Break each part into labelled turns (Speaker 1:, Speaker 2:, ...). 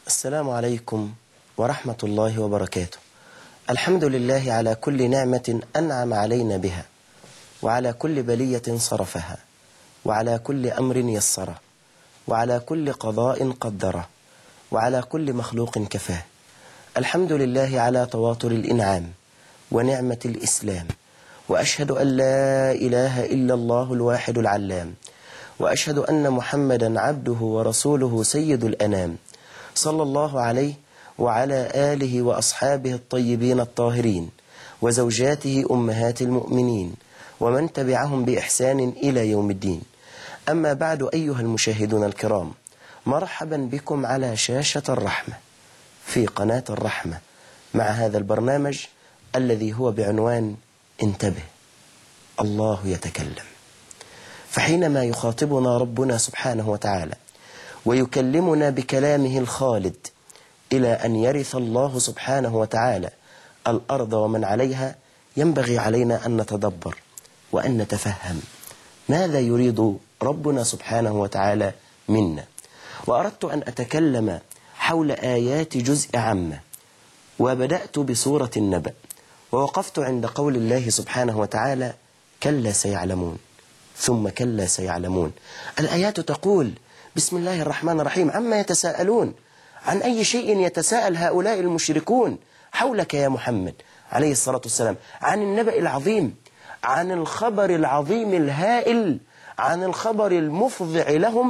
Speaker 1: السلام عليكم ورحمة الله وبركاته. الحمد لله على كل نعمة أنعم علينا بها، وعلى كل بلية صرفها، وعلى كل أمر يسره، وعلى كل قضاء قدره، وعلى كل مخلوق كفاه. الحمد لله على تواطر الإنعام ونعمة الإسلام، وأشهد أن لا إله إلا الله الواحد العلام، وأشهد أن محمدا عبده ورسوله سيد الأنام، صلى الله عليه وعلى آله وأصحابه الطيبين الطاهرين، وزوجاته أمهات المؤمنين، ومن تبعهم بإحسان إلى يوم الدين. أما بعد، أيها المشاهدون الكرام، مرحبا بكم على شاشة الرحمة في قناة الرحمة مع هذا البرنامج الذي هو بعنوان انتبه، الله يتكلم. فحينما يخاطبنا ربنا سبحانه وتعالى ويكلمنا بكلامه الخالد إلى أن يرث الله سبحانه وتعالى الأرض ومن عليها، ينبغي علينا أن نتدبر وأن نتفهم ماذا يريد ربنا سبحانه وتعالى منا. وأردت أن أتكلم حول آيات جزء عامة، وبدأت بسورة النبأ، ووقفت عند قول الله سبحانه وتعالى: كلا سيعلمون ثم كلا سيعلمون. الآيات تقول: بسم الله الرحمن الرحيم، عما يتساءلون، عن أي شيء يتساءل هؤلاء المشركون حولك يا محمد عليه الصلاة والسلام؟ عن النبأ العظيم، عن الخبر العظيم الهائل، عن الخبر المفزع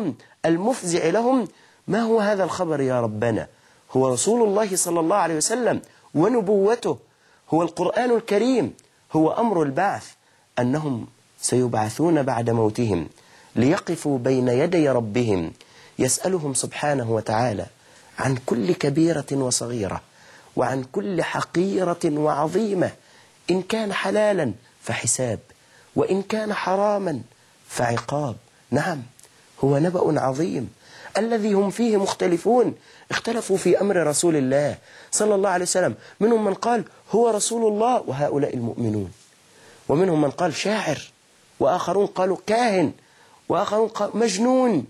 Speaker 1: لهم. ما هو هذا الخبر يا ربنا؟ هو رسول الله صلى الله عليه وسلم ونبوته، هو القرآن الكريم، هو أمر البعث، أنهم سيبعثون بعد موتهم ليقفوا بين يدي ربهم، يسألهم سبحانه وتعالى عن كل كبيرة وصغيرة، وعن كل حقيرة وعظيمة. إن كان حلالا فحساب، وإن كان حراما فعقاب. نعم، هو نبأ عظيم الذي هم فيه مختلفون. اختلفوا في أمر رسول الله صلى الله عليه وسلم، منهم من قال هو رسول الله وهؤلاء المؤمنون، ومنهم من قال شاعر، وآخرون قالوا كاهن، وآخرون قالوا مجنون،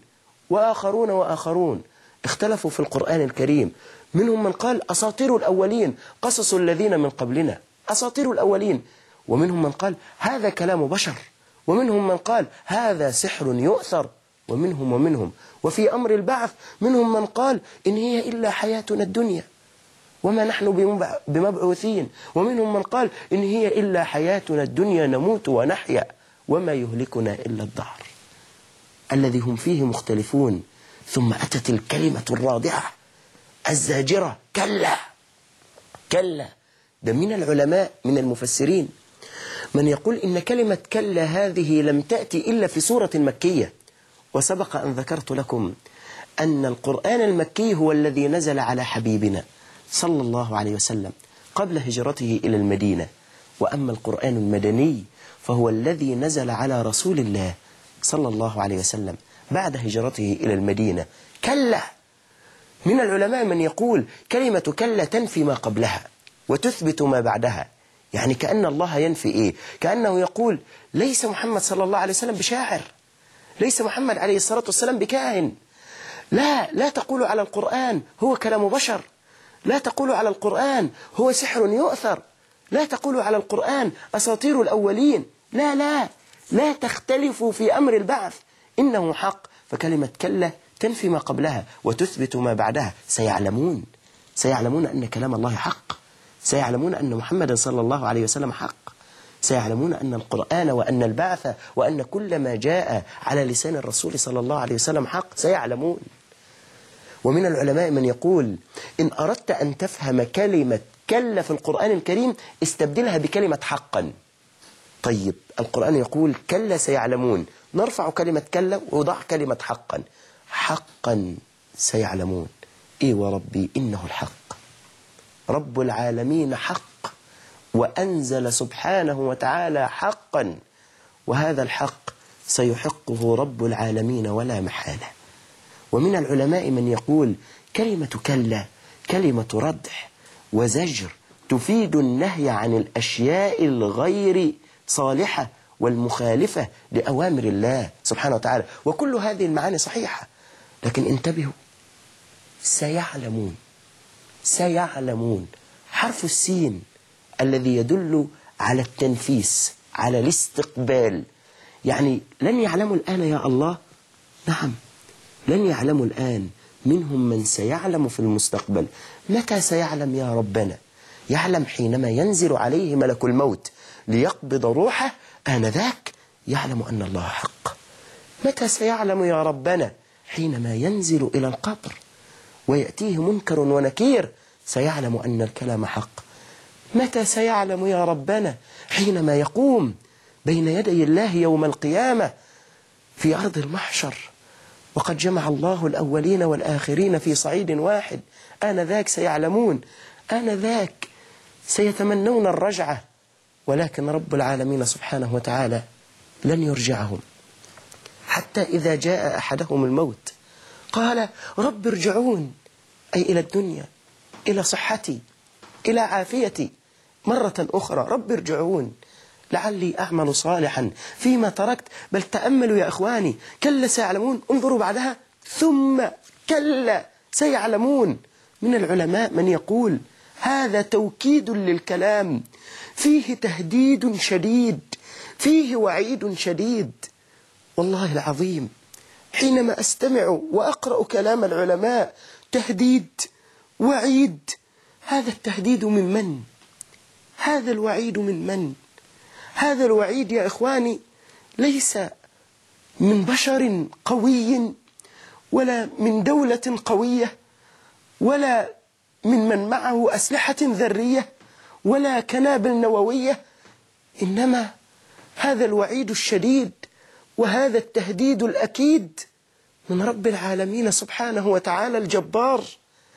Speaker 1: وآخرون اختلفوا في القرآن الكريم. منهم من قال أساطير الأولين، قصص الذين من قبلنا، أساطير الأولين. ومنهم من قال هذا كلام بشر، ومنهم من قال هذا سحر يؤثر، ومنهم. وفي أمر البعث منهم من قال إن هي إلا حياتنا الدنيا وما نحن بمبعوثين، ومنهم من قال إن هي إلا حياتنا الدنيا نموت ونحيا وما يهلكنا إلا الدهر. الذي هم فيه مختلفون. ثم أتت الكلمة الرادعة الزاجرة: كلا. ده من العلماء من المفسرين من يقول إن كلمة كلا هذه لم تأتي إلا في سورة مكية. وسبق أن ذكرت لكم أن القرآن المكي هو الذي نزل على حبيبنا صلى الله عليه وسلم قبل هجرته إلى المدينة، وأما القرآن المدني فهو الذي نزل على رسول الله صلى الله عليه وسلم بعد هجرته إلى المدينة. كلا. من العلماء من يقول كلمة كلا تنفي ما قبلها وتثبت ما بعدها. يعني كأن الله ينفي إيه؟ كأنه يقول ليس محمد صلى الله عليه وسلم بشاعر، ليس محمد عليه الصلاة والسلام بكاهن. لا تقولوا على القرآن هو كلام بشر، لا تقولوا على القرآن هو سحر يؤثر، لا تقولوا على القرآن أساطير الأولين. لا تختلفوا في أمر البعث، إنه حق. فكلمة كلا تنفي ما قبلها وتثبت ما بعدها. سيعلمون أن كلام الله حق، سيعلمون أن محمد صلى الله عليه وسلم حق، سيعلمون أن القرآن وأن البعث وأن كل ما جاء على لسان الرسول صلى الله عليه وسلم حق، سيعلمون. ومن العلماء من يقول إن أردت أن تفهم كلمة كلا في القرآن الكريم استبدلها بكلمة حقا. طيب، القرآن يقول كلا سيعلمون، نرفع كلمة كلا ووضع كلمة حقا سيعلمون. إيه وربي إنه الحق، رب العالمين حق، وأنزل سبحانه وتعالى حقا، وهذا الحق سيحقه رب العالمين ولا محالة. ومن العلماء من يقول كلمة كلا كلمة ردع وزجر، تفيد النهي عن الأشياء الغير صالحة والمخالفة لأوامر الله سبحانه وتعالى. وكل هذه المعاني صحيحة، لكن انتبهوا، سيعلمون. سيعلمون، حرف السين الذي يدل على التنفيس، على الاستقبال. يعني لن يعلموا الآن يا الله؟ نعم، لن يعلموا الآن، منهم من سيعلم في المستقبل. متى سيعلم يا ربنا؟ يعلم حينما ينزل عليه ملك الموت ليقبض روحه، آنذاك يعلم أن الله حق. متى سيعلم يا ربنا؟ حينما ينزل إلى القبر ويأتيه منكر ونكير، سيعلم أن الكلام حق. متى سيعلم يا ربنا؟ حينما يقوم بين يدي الله يوم القيامة في أرض المحشر، وقد جمع الله الأولين والآخرين في صعيد واحد. آنذاك سيعلمون، آنذاك سيتمنون الرجعة، ولكن رب العالمين سبحانه وتعالى لن يرجعهم. حتى إذا جاء أحدهم الموت قال رب ارجعون، أي إلى الدنيا، إلى صحتي، إلى عافيتي مرة أخرى. رب ارجعون لعلي أعمل صالحا فيما تركت. بل تأملوا يا إخواني، كلا سيعلمون، انظروا بعدها ثم كلا سيعلمون. من العلماء من يقول هذا توكيد للكلام، فيه تهديد شديد، فيه وعيد شديد. والله العظيم حينما أستمع وأقرأ كلام العلماء، تهديد، وعيد، هذا التهديد من من؟ هذا الوعيد من من؟ هذا الوعيد يا إخواني ليس من بشر قوي، ولا من دولة قوية، ولا من معه أسلحة ذرية، ولا كنابل نووية. إنما هذا الوعيد الشديد وهذا التهديد الأكيد من رب العالمين سبحانه وتعالى الجبار،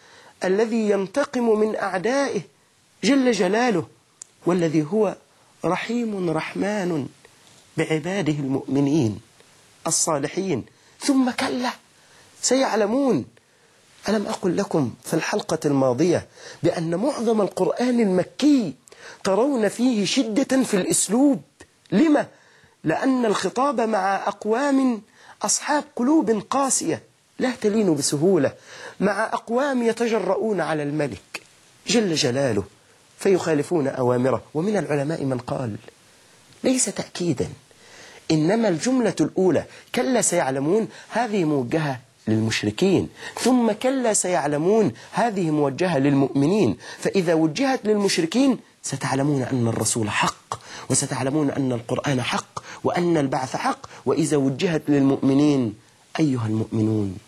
Speaker 1: الذي ينتقم من أعدائه جل جلاله، والذي هو رحيم رحمن بعباده المؤمنين الصالحين. ثم كلا سيعلمون. ألم أقل لكم في الحلقة الماضية بأن معظم القرآن المكي ترون فيه شدة في الأسلوب؟ لما؟ لأن الخطاب مع أقوام أصحاب قلوب قاسية لا تلين بسهولة، مع أقوام يتجرؤون على الملك جل جلاله فيخالفون أوامره. ومن العلماء من قال ليس تأكيدا، إنما الجملة الأولى كلا سيعلمون هذه موجهة للمشركين، ثم كلا سيعلمون هذه موجهة للمؤمنين. فإذا وجهت للمشركين ستعلمون أن الرسول حق، وستعلمون أن القرآن حق، وأن البعث حق. وإذا وجهت للمؤمنين أيها المؤمنون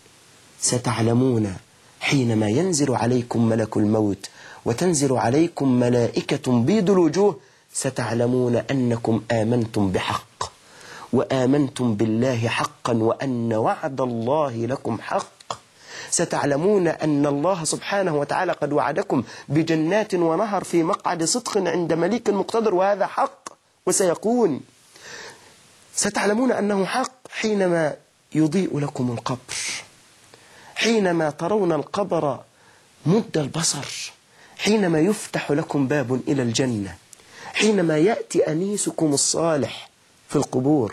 Speaker 1: ستعلمون حينما ينزل عليكم ملك الموت وتنزل عليكم ملائكة بيض الوجوه، ستعلمون أنكم آمنتم بحق، وآمنتم بالله حقا، وأن وعد الله لكم حق. ستعلمون أن الله سبحانه وتعالى قد وعدكم بجنات ونهر في مقعد صدق عند مليك مقتدر، وهذا حق وسيكون. ستعلمون أنه حق حينما يضيء لكم القبر، حينما ترون القبر مد البصر، حينما يفتح لكم باب إلى الجنة، حينما يأتي أنيسكم الصالح في القبور.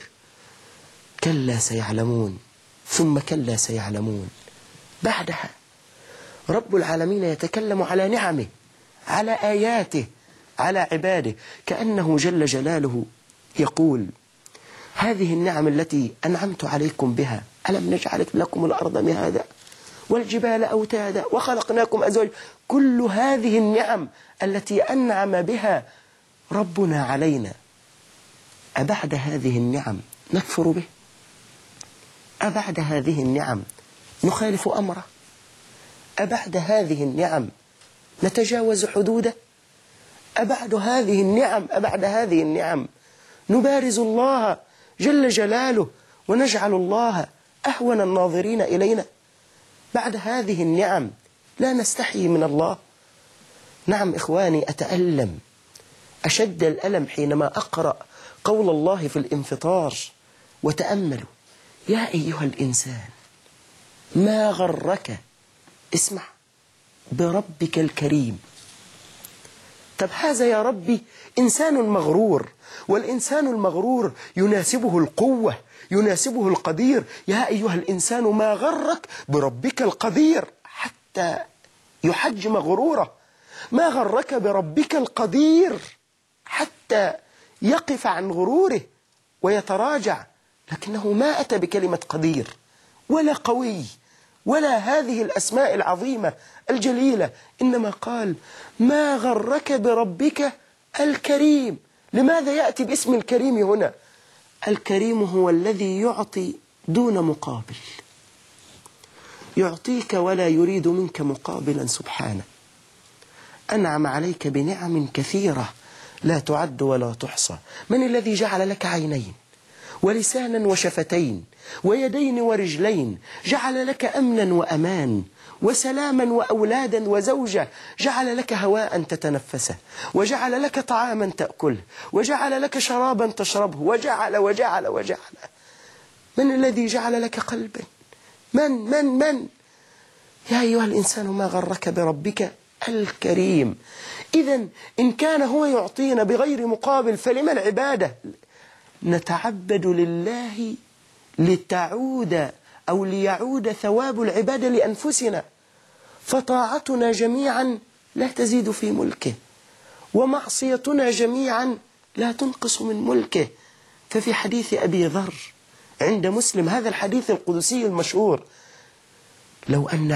Speaker 1: كلا سيعلمون، ثم كلا سيعلمون. بعدها رب العالمين يتكلم على نعمه، على آياته، على عباده، كأنه جل جلاله يقول هذه النعم التي أنعمت عليكم بها، ألم نجعل لكم الأرض مهادا والجبال أوتادا وخلقناكم أزواجا. كل هذه النعم التي أنعم بها ربنا علينا، أبعد هذه النعم نكفر به؟ أبعد هذه النعم نخالف أمره؟ أبعد هذه النعم نتجاوز حدوده؟ أبعد هذه النعم نبارز الله جل جلاله ونجعل الله أهون الناظرين إلينا؟ بعد هذه النعم لا نستحي من الله؟ نعم إخواني، أتألم أشد الألم حينما أقرأ قول الله في الانفطار. وتأملوا يا أيها الإنسان ما غرك، اسمع، بربك الكريم. طب هذا يا ربي إنسان مغرور، والإنسان المغرور يناسبه القوة، يناسبه القدير. يا أيها الإنسان ما غرك بربك القدير. حتى يحجم غروره. ما غرك بربك القدير حتى يقف عن غروره ويتراجع، لكنه ما أتى بكلمة قدير ولا قوي ولا هذه الأسماء العظيمة الجليلة، إنما قال ما غرك بربك الكريم. لماذا يأتي باسم الكريم هنا؟ الكريم هو الذي يعطي دون مقابل، يعطيك ولا يريد منك مقابلا سبحانه. أنعم عليك بنعم كثيرة لا تعد ولا تحصى. من الذي جعل لك عينين ولسانا وشفتين ويدين ورجلين؟ جعل لك أمنا وأمان وسلاما وأولادا وزوجة، جعل لك هواء تتنفسه، وجعل لك طعاما تأكله، وجعل لك شرابا تشربه، وجعل. من الذي جعل لك قلبا؟ من يا أيها الإنسان ما غرك بربك الكريم. إذن إن كان هو يعطينا بغير مقابل فلما العبادة؟ نتعبد لله لتعود أو ليعود ثواب العبادة لأنفسنا، فطاعتنا جميعا لا تزيد في ملكه، ومعصيتنا جميعا لا تنقص من ملكه. ففي حديث أبي ذر عند مسلم، هذا الحديث القدسي المشهور: لو أن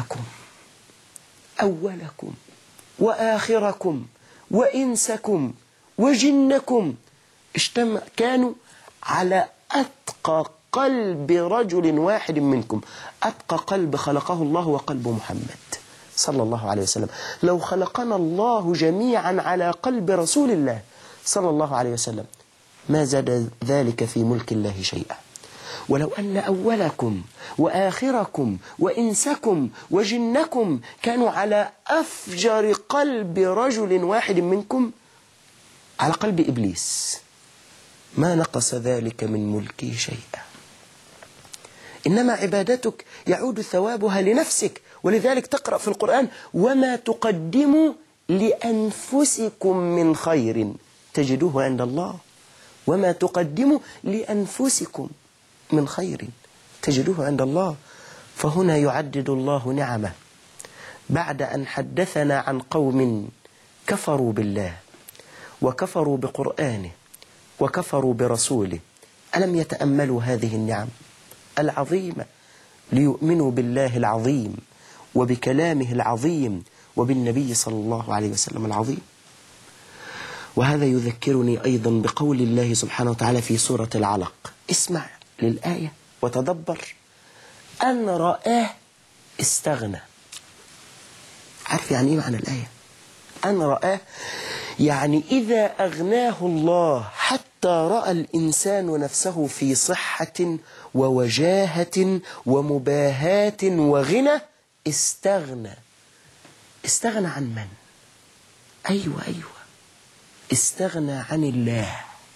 Speaker 1: أولكم وآخركم وإنسكم وجنكم كانوا على أتقى قلب رجل واحد منكم. أتقى قلب خلقه الله وقلب محمد صلى الله عليه وسلم. لو خلقنا الله جميعا على قلب رسول الله صلى الله عليه وسلم ما زاد ذلك في ملك الله شيئا. ولو أن أولكم وآخركم وإنسكم وجنكم كانوا على أفجر قلب رجل واحد منكم، على قلب إبليس، ما نقص ذلك من ملكي شيئا. إنما عبادتك يعود ثوابها لنفسك، ولذلك تقرأ في القرآن: وما تقدموا لأنفسكم من خير تجدوه عند الله. وما تقدموا لأنفسكم من خير تجدوه عند الله. فهنا يعدد الله نعمه بعد أن حدثنا عن قوم كفروا بالله وكفروا بقرآنه وكفروا برسوله. ألم يتأملوا هذه النعم العظيمة ليؤمنوا بالله العظيم وبكلامه العظيم وبالنبي صلى الله عليه وسلم العظيم؟ وهذا يذكرني أيضا بقول الله سبحانه وتعالى في سورة العلق. اسمع للآية وتدبر: أن رآه استغنى. عارف يعني إيه معنى الآية؟ أن رآه يعني إذا أغناه الله حتى رأى الإنسان نفسه في صحة ووجاهة ومباهاة وغنى استغنى. استغنى عن من؟ أيوة استغنى عن الله.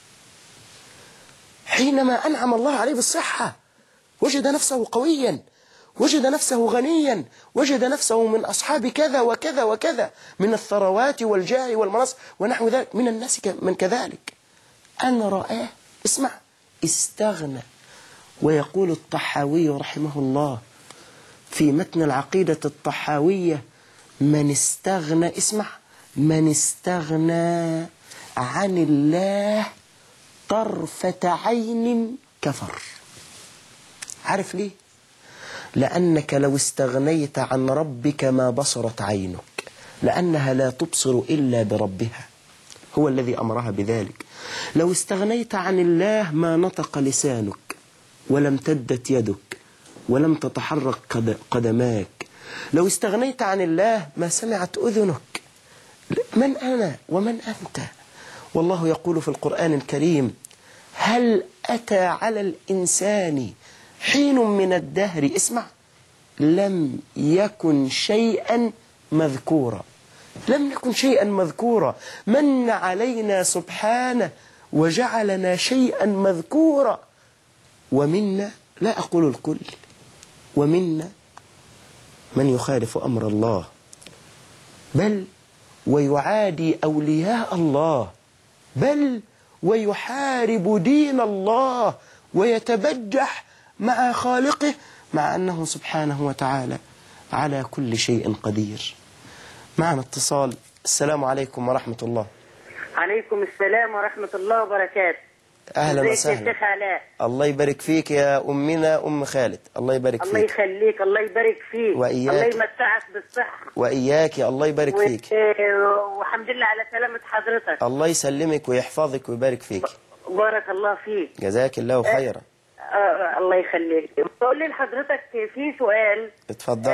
Speaker 1: حينما أنعم الله عليه بالصحة وجد نفسه قويا، وجد نفسه غنيا، وجد نفسه من أصحاب كذا وكذا وكذا من الثروات والجاه والمناصب ونحو ذلك من الناس من كذلك. أن رآه، اسمع، استغنى. ويقول الطحاوي رحمه الله في متن العقيدة الطحاوية: من استغنى، اسمع، من استغنى عن الله طرفة عين كفر. عارف ليه؟ لأنك لو استغنيت عن ربك ما بصرت عينك، لأنها لا تبصر إلا بربها، هو الذي أمرها بذلك. لو استغنيت عن الله ما نطق لسانك ولم تدت يدك ولم تتحرك قدماك. لو استغنيت عن الله ما سمعت أذنك. من أنا ومن أنت؟ والله يقول في القرآن الكريم: هل أتى على الإنسان حين من الدهر، اسمع، لم يكن شيئا مذكورا. لم يكن شيئا مذكورا. من علينا سبحانه وجعلنا شيئا مذكورا. ومنا، لا أقول الكل، ومنا من يخالف أمر الله، بل ويعادي أولياء الله، بل ويحارب دين الله ويتبجح مع خالقه، مع أنه سبحانه وتعالى على كل شيء قدير. معنا اتصال. السلام عليكم ورحمة الله.
Speaker 2: عليكم السلام ورحمة الله وبركاته.
Speaker 1: أهلا وسهلا.
Speaker 2: يا شيخ علاء.
Speaker 1: الله يبارك فيك يا أمنا أم خالد. الله يبارك فيك.
Speaker 2: الله يخليك. الله يبارك فيك.
Speaker 1: وإياك.
Speaker 2: الله يمتعك بالصحة.
Speaker 1: وإياك يا الله يبارك فيك.
Speaker 2: والحمد لله على سلامة حضرتك.
Speaker 1: الله يسلمك ويحفظك ويبارك فيك.
Speaker 2: بارك الله فيك.
Speaker 1: جزاك الله خيرا.
Speaker 2: الله يخليك. بقول لي لحضرتك في سؤال.
Speaker 1: اتفضل.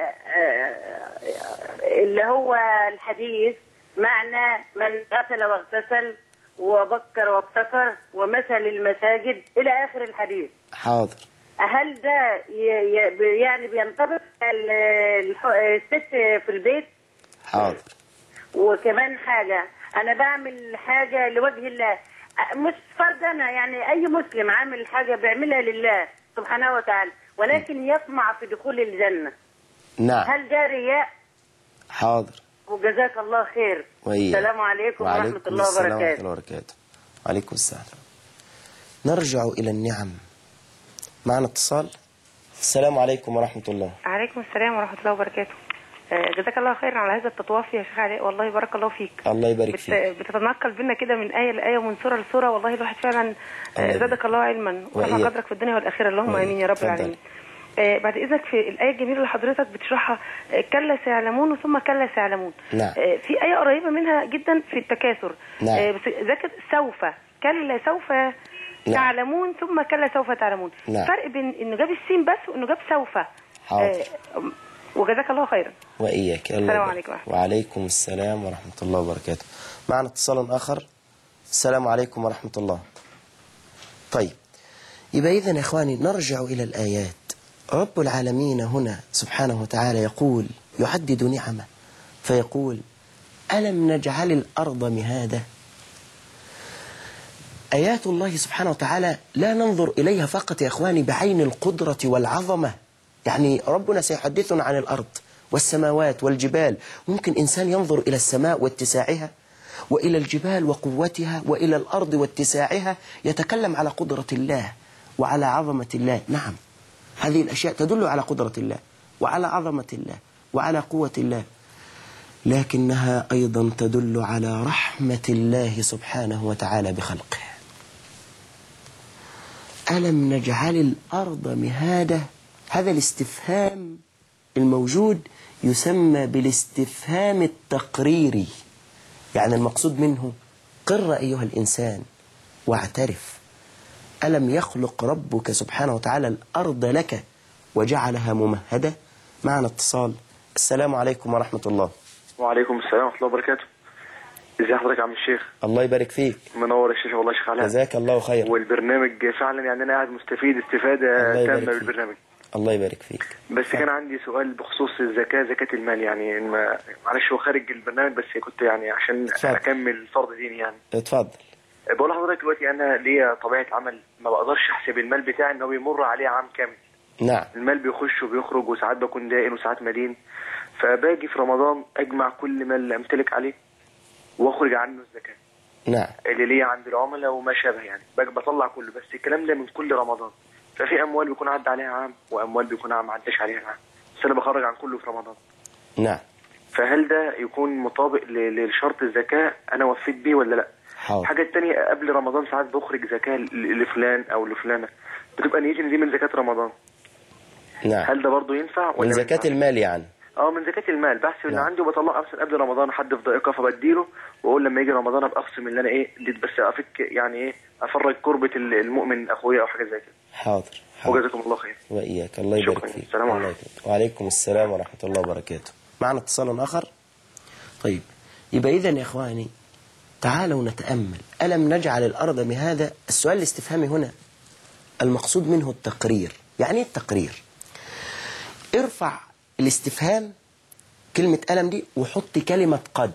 Speaker 2: اللي هو الحديث معنى من غسل واغتسل وبكر وابتكر ومثل المساجد إلى آخر الحديث.
Speaker 1: حاضر.
Speaker 2: هل ده يعني بينطبق الست في البيت؟
Speaker 1: حاضر.
Speaker 2: وكمان حاجة، أنا بعمل حاجة لوجه الله، مش فرض أنا، يعني أي مسلم عامل حاجة بيعملها لله سبحانه وتعالى، ولكن يطمع في دخول الجنة.
Speaker 1: نعم.
Speaker 2: هل ده رياء؟
Speaker 1: حاضر.
Speaker 2: وجزاك الله خير.
Speaker 1: وإياك.
Speaker 2: السلام عليكم ورحمة الله وبركاته.
Speaker 1: وعليكم السلام. نرجع إلى النعم. معنا اتصال. السلام عليكم ورحمة الله.
Speaker 3: عليكم السلام ورحمة الله وبركاته. جزاك الله خيرا على هذا التطوافي يا شيخ علاء، والله بارك الله فيك.
Speaker 1: الله يبارك فيك.
Speaker 3: بتتنقل بينا كده من آية لآية ومن سورة لسورة، والله الواحد فعلا زادك الله علما ورفع قدرك في الدنيا والآخرة، اللهم آمين يا رب العالمين. بعد إذنك في الآية الجميلة اللي حضرتك بتشرحها، كلا سيعلمون ثم كلا سيعلمون.
Speaker 1: نعم.
Speaker 3: في آية قريبة منها جدا في التكاثر.
Speaker 1: نعم.
Speaker 3: بس ذكر سوف، كلا سوف تعلمون ثم كلا سوف تعلمون.
Speaker 1: نعم.
Speaker 3: فرق بين انه جاب السين بس وانه جاب سوف.
Speaker 1: حاضر.
Speaker 3: وجزاك الله خيرا.
Speaker 1: وإياك.
Speaker 3: السلام عليكم.
Speaker 1: وعليكم السلام ورحمة الله وبركاته. معنا اتصال آخر. السلام عليكم ورحمة الله. طيب، يبقى إذن يا إخواني نرجع إلى الآيات. رب العالمين هنا سبحانه وتعالى يقول، يعدد نعمه فيقول ألم نجعل الأرض مهادا. آيات الله سبحانه وتعالى لا ننظر إليها فقط يا إخواني بعين القدرة والعظمة، يعني ربنا سيحدثنا عن الأرض والسماوات والجبال. ممكن إنسان ينظر إلى السماء واتساعها وإلى الجبال وقوتها وإلى الأرض واتساعها، يتكلم على قدرة الله وعلى عظمة الله. نعم، هذه الأشياء تدل على قدرة الله وعلى عظمة الله وعلى قوة الله، لكنها أيضا تدل على رحمة الله سبحانه وتعالى بخلقه. ألم نجعل الأرض مهادا، هذا الاستفهام الموجود يسمى بالاستفهام التقريري، يعني المقصود منه قر أيها الإنسان واعترف، ألم يخلق ربك سبحانه وتعالى الأرض لك وجعلها ممهدة. معنا اتصال. السلام عليكم ورحمة الله.
Speaker 4: وعليكم السلام ورحمة الله وبركاته. ازي حضرتك يا عم الشيخ؟
Speaker 1: الله يبارك فيك.
Speaker 4: منور الشيخ والله يا شيخ علاء.
Speaker 1: جزاك الله خير.
Speaker 4: والبرنامج فعلا يعني انا قاعد مستفيد استفادة تامة بالبرنامج.
Speaker 1: الله يبارك فيك.
Speaker 4: بس كان عندي سؤال بخصوص الزكاة، زكاة المال، يعني معلش هو خارج البرنامج بس كنت يعني عشان اكمل فرض ديني يعني.
Speaker 1: اتفضل.
Speaker 4: بقول لحضرتك دلوقتي انا ليا طبيعة عمل ما بقدرش احسب المال بتاعي انه بيمر عليه عام كامل.
Speaker 1: نعم.
Speaker 4: المال بيخش وبيخرج وساعات بكون دائن وساعات مدين، فباجي في رمضان اجمع كل ما اللي امتلك عليه واخرج عنه الزكاة.
Speaker 1: نعم.
Speaker 4: اللي ليا عند العملاء وما شابه، يعني بطلع كله، بس الكلام ده من كل رمضان. ففي اموال بيكون عدى عليها عام واموال بيكون ما عداش عليها عام، بس انا بخرج عن كله في رمضان.
Speaker 1: نعم.
Speaker 4: فهل ده يكون مطابق لشرط الزكاة انا وفيت بيه ولا لا؟
Speaker 1: حاضر.
Speaker 4: حاجة تانية، قبل رمضان ساعات بخرج زكاة لفلان او لفلانة، بتبقى نيتي ان دي من زكاة رمضان.
Speaker 1: نعم.
Speaker 4: هل ده برضو ينفع ولا
Speaker 1: من زكاة المال يعني؟
Speaker 4: من زكاة المال، بحسب اللي عندي وبطلعه مثلا قبل رمضان، حد في ضائقة فبديله واقول لما يجي رمضان ابقى اقسم اللي انا بس افك يعني افرج كربة المؤمن اخويا او حاجة زي كده.
Speaker 1: حاضر.
Speaker 4: وجزاكم الله خير.
Speaker 1: وإياك. الله يبارك فيك.
Speaker 4: السلام عليكم.
Speaker 1: وعليكم السلام ورحمة الله وبركاته. معنا اتصال آخر. طيب، يبقى إذن يا إخواني تعالوا نتأمل. ألم نجعل الأرض مهادا، السؤال الاستفهامي هنا المقصود منه التقرير. يعني ايه التقرير؟ ارفع الاستفهام كلمة ألم دي وحط كلمة قد.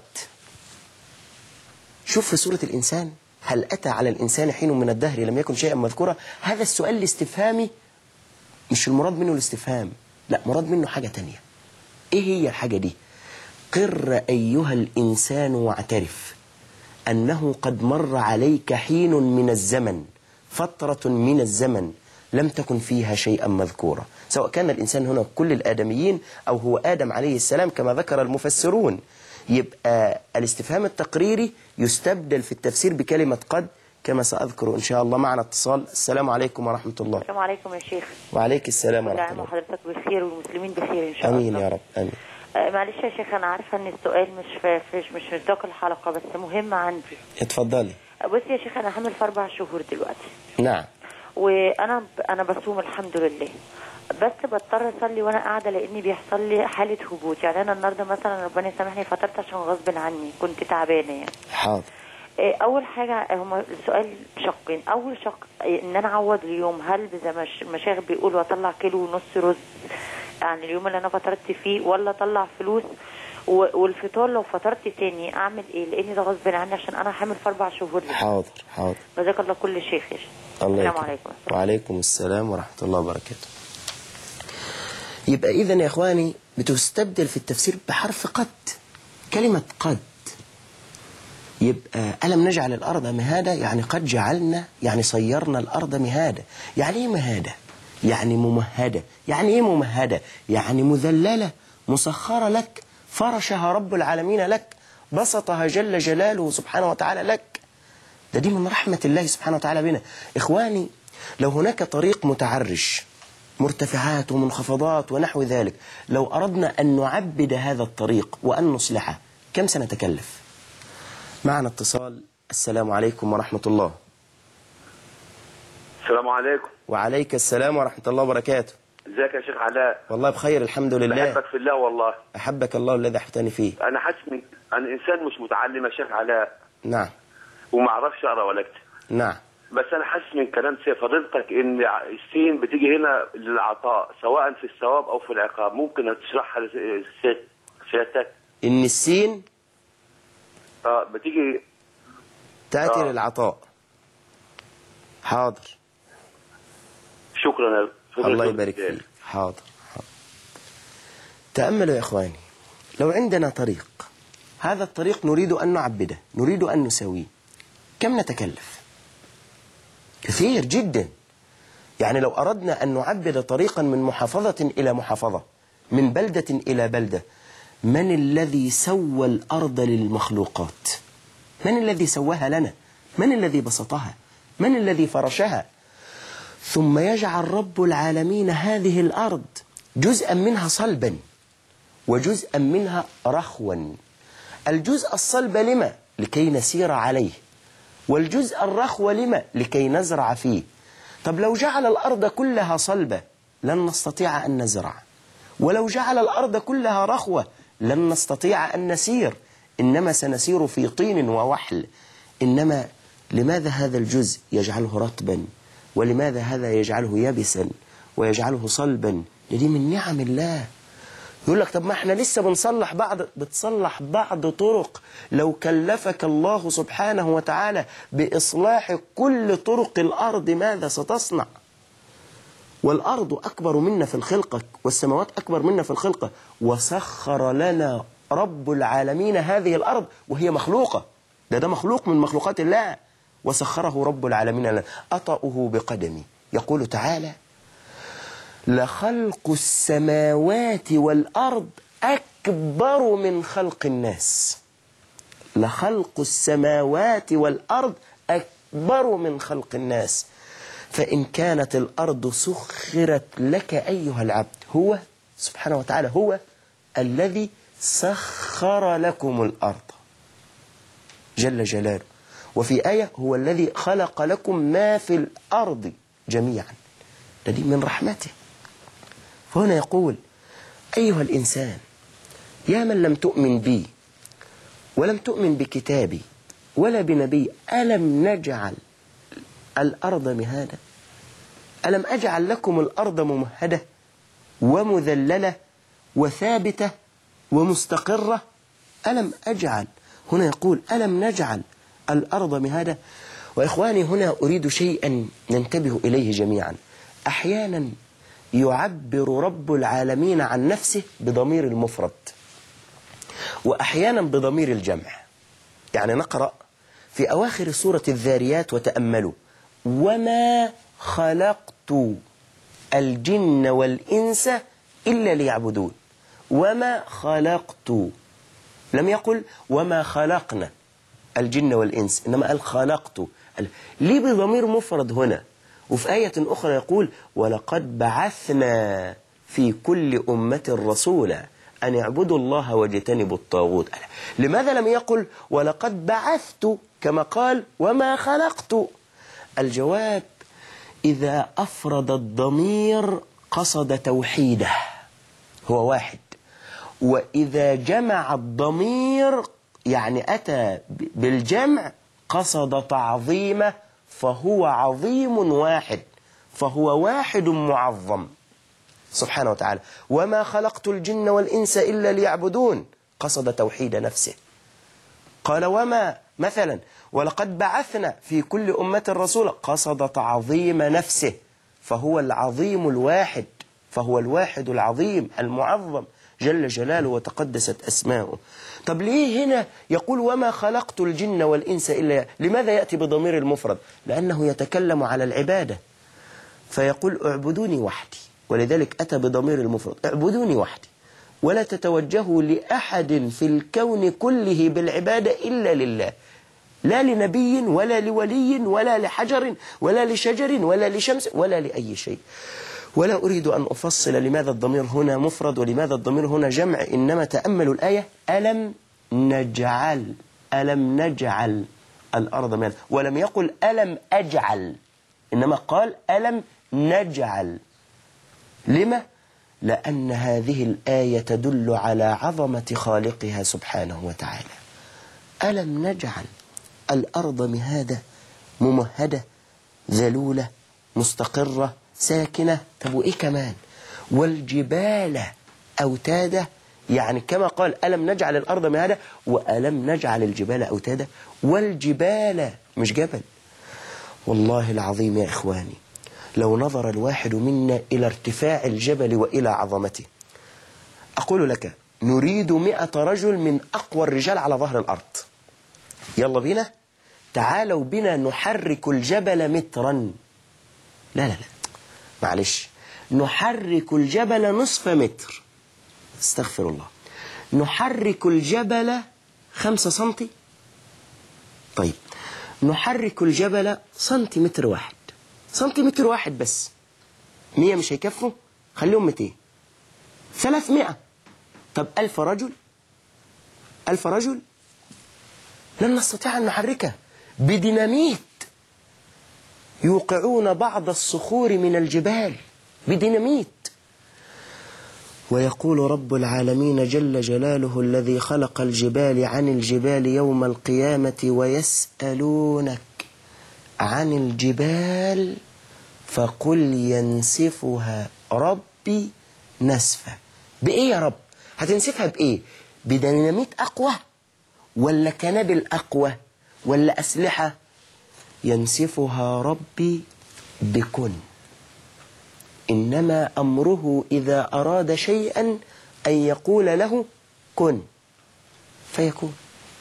Speaker 1: شوف في سورة الإنسان، هل أتى على الإنسان حين من الدهر لم يكن شيئا مذكورا. هذا السؤال الاستفهامي مش المراد منه الاستفهام، لا، مراد منه حاجة تانية. إيه هي الحاجة دي؟ قر أيها الإنسان واعترف أنه قد مر عليك حين من الزمن، فترة من الزمن لم تكن فيها شيئا مذكورا، سواء كان الإنسان هنا كل الآدميين أو هو آدم عليه السلام كما ذكر المفسرون. يبقى الاستفهام التقريري يستبدل في التفسير بكلمة قد كما سأذكر إن شاء الله. معنا اتصال. السلام عليكم ورحمة الله.
Speaker 5: السلام عليكم يا شيخ.
Speaker 1: وعليك السلام ورحمة الله.
Speaker 5: حضرتك بخير والمسلمين بخير إن شاء الله.
Speaker 1: أمين يا رب آمين.
Speaker 5: معلش يا شيخ، أنا عارفة إن السؤال مش مصداق الحلقة، بس مهم عندي.
Speaker 1: اتفضلي.
Speaker 5: بص يا شيخ، أنا حامل في 4 شهور دلوقتي.
Speaker 1: نعم.
Speaker 5: وأنا بصوم الحمد لله، بس بضطر أصلي وأنا قاعدة لأني بيحصل لي حالة هبوط. يعني أنا النهارده مثلا ربنا يسامحني فطرت عشان غصب عني، كنت تعبانة يعني.
Speaker 1: حاضر.
Speaker 5: اول حاجه هما السؤال شقين. اول شق ان انا اعوض اليوم، هل زي ما المشايخ بيقولوا اطلع كيلو ونص رز يعني اليوم اللي انا فطرت فيه، ولا اطلع فلوس؟ والفطار لو فطرت تاني اعمل ايه؟ لان ده غصب عني عشان انا حامل في 4 شهور.
Speaker 1: حاضر حاضر.
Speaker 5: جزاك الله كل شيخ يا شيخ.
Speaker 1: السلام عليكم. وعليكم السلام ورحمه الله وبركاته. يبقى اذا يا اخواني بتستبدل في التفسير بحرف قد، كلمه قد. يبقى ألم نجعل الأرض مهادة، يعني قد جعلنا، يعني صيرنا الأرض مهادة. يعني إيه مهادة؟ يعني ممهدة. يعني إيه ممهدة؟ يعني مذللة مسخرة لك، فرشها رب العالمين لك، بسطها جل جلاله سبحانه وتعالى لك. دي من رحمة الله سبحانه وتعالى بنا. إخواني، لو هناك طريق متعرج، مرتفعات ومنخفضات ونحو ذلك، لو أردنا أن نعبد هذا الطريق وأن نصلحه كم سنتكلف؟ معنا اتصال. السلام عليكم ورحمة الله.
Speaker 6: السلام عليكم.
Speaker 1: وعليك السلام ورحمة الله وبركاته.
Speaker 6: ازيك يا شيخ علاء؟
Speaker 1: والله بخير الحمد لله.
Speaker 6: بحبك في الله والله.
Speaker 1: أحبك الله الذي أحبتني فيه.
Speaker 6: أنا حاسس أنا إنسان مش متعلم يا شيخ علاء.
Speaker 1: نعم.
Speaker 6: وما أعرفش أقرأ ولا أكتب.
Speaker 1: نعم.
Speaker 6: بس أنا حاسس من كلام فضيلتك إن السين بتيجي هنا للعطاء سواء في الثواب أو في العقاب، ممكن تشرحها لسيادتك؟
Speaker 1: إن السين
Speaker 6: بتيجي
Speaker 1: تأتي للعطاء. حاضر.
Speaker 6: شكرا.
Speaker 1: الله يبارك فيك. حاضر. تأملوا يا إخواني، لو عندنا طريق، هذا الطريق نريد أن نعبده، نريد أن نسويه، كم نتكلف؟ كثير جدا. يعني لو أردنا أن نعبد طريقا من محافظة إلى محافظة، من بلدة إلى بلدة، من الذي سوى الأرض للمخلوقات؟ من الذي سواها لنا؟ من الذي بسطها؟ من الذي فرشها؟ ثم يجعل رب العالمين هذه الأرض جزءا منها صلبا وجزءا منها رخوا. الجزء الصلب لما؟ لكي نسير عليه، والجزء الرخو لما؟ لكي نزرع فيه. طب لو جعل الأرض كلها صلبة لن نستطيع أن نزرع، ولو جعل الأرض كلها رخوة لن نستطيع أن نسير، إنما سنسير في طين ووحل. إنما لماذا هذا الجزء يجعله رطبا، ولماذا هذا يجعله يبسا ويجعله صلبا؟ دي من نعم الله. يقول لك طب ما احنا لسه بتصلح بعض طرق. لو كلفك الله سبحانه وتعالى بإصلاح كل طرق الأرض ماذا ستصنع؟ والأرض أكبر منا في الخلقة، والسماوات أكبر منا في الخلقة، وسخر لنا رب العالمين هذه الأرض وهي مخلوقة. ده مخلوق من مخلوقات الله، وسخره رب العالمين لنا. أطأه بقدمي. يقول تعالى: لخلق السماوات والأرض أكبر من خلق الناس. لخلق السماوات والأرض أكبر من خلق الناس. فإن كانت الأرض سخرت لك أيها العبد، هو سبحانه وتعالى هو الذي سخر لكم الأرض جل جلاله. وفي آية: هو الذي خلق لكم ما في الأرض جميعا. دي من رحمته. فهنا يقول: أيها الإنسان، يا من لم تؤمن بي ولم تؤمن بكتابي ولا بنبي، ألم نجعل الأرض مهادة؟ ألم أجعل لكم الأرض ممهدة ومذللة وثابتة ومستقرة؟ ألم أجعل، هنا يقول: ألم نجعل الأرض مهادة. وإخواني، هنا أريد شيئا ننتبه إليه جميعا. أحيانا يعبر رب العالمين عن نفسه بضمير المفرد، وأحيانا بضمير الجمع. يعني نقرأ في أواخر سورة الذاريات: وتأملوا وما خلقت الجن والإنس إلا ليعبدون. وما خلقت، لم يقل وما خلقنا الجن والإنس، إنما قال خلقت. ليه بضمير مفرد هنا؟ وفي آية أخرى يقول ولقد بعثنا في كل أمة رسولا أن يعبدوا الله واجتنبوا الطاغوت. لماذا لم يقل ولقد بعثت كما قال وما خلقت؟ الجواب إذا أفرد الضمير قصد توحيده، هو واحد. وإذا جمع الضمير يعني أتى بالجمع قصد تعظيمه، فهو عظيم واحد، فهو واحد معظم سبحانه وتعالى. وما خلقت الجن والإنس إلا ليعبدون، قصد توحيد نفسه. قال وما مثلا ولقد بعثنا في كل أمة رسولا، قصد تعظيم نفسه، فهو العظيم الواحد، فهو الواحد العظيم المعظم جل جلاله وتقدست أسماؤه. طب ليه هنا يقول وما خلقت الجن والإنس إلا؟ لماذا يأتي بضمير المفرد؟ لأنه يتكلم على العبادة، فيقول اعبدوني وحدي، ولذلك أتى بضمير المفرد، اعبدوني وحدي، ولا تتوجهوا لأحد في الكون كله بالعبادة إلا لله، لا لنبي ولا لولي ولا لحجر ولا لشجر ولا لشمس ولا لأي شيء. ولا أريد أن أفصل لماذا الضمير هنا مفرد ولماذا الضمير هنا جمع، إنما تأملوا الآية ألم نجعل الأرض مهدا، ولم يقل ألم أجعل، إنما قال ألم نجعل. لما؟ لأن هذه الآية تدل على عظمة خالقها سبحانه وتعالى. ألم نجعل الأرض مهادة، ممهدة، ذلولة، مستقرة، ساكنة. طب وإيه كمان؟ والجبال أوتادا، يعني كما قال ألم نجعل الأرض مهادة، وألم نجعل الجبال أوتادا. والجبال مش جبل. والله العظيم يا إخواني لو نظر الواحد منا إلى ارتفاع الجبل وإلى عظمته، أقول لك نريد 100 رجل من أقوى الرجال على ظهر الأرض، يلا بينا تعالوا بنا نحرك الجبل مترا. لا معلش، نحرك الجبل نصف متر، استغفر الله، نحرك الجبل 5 سنتي. طيب نحرك الجبل سنتيمتر واحد، سنتيمتر واحد بس، 100 مش هيكفوا، خليهم 200، 300. طب 1000 رجل، 1000 رجل لن نستطيع أن نحركها بديناميت، يوقعون بعض الصخور من الجبال بديناميت. ويقول رب العالمين جل جلاله الذي خلق الجبال عن الجبال يوم القيامة ويسألونك عن الجبال فقل ينسفها ربي نسفا. بإيه يا رب؟ هتنسفها بإيه؟ بديناميت أقوى ولا كنابل أقوى ولا أسلحة؟ ينسفها ربي بكن، إنما أمره إذا أراد شيئا أن يقول له كن فيكون.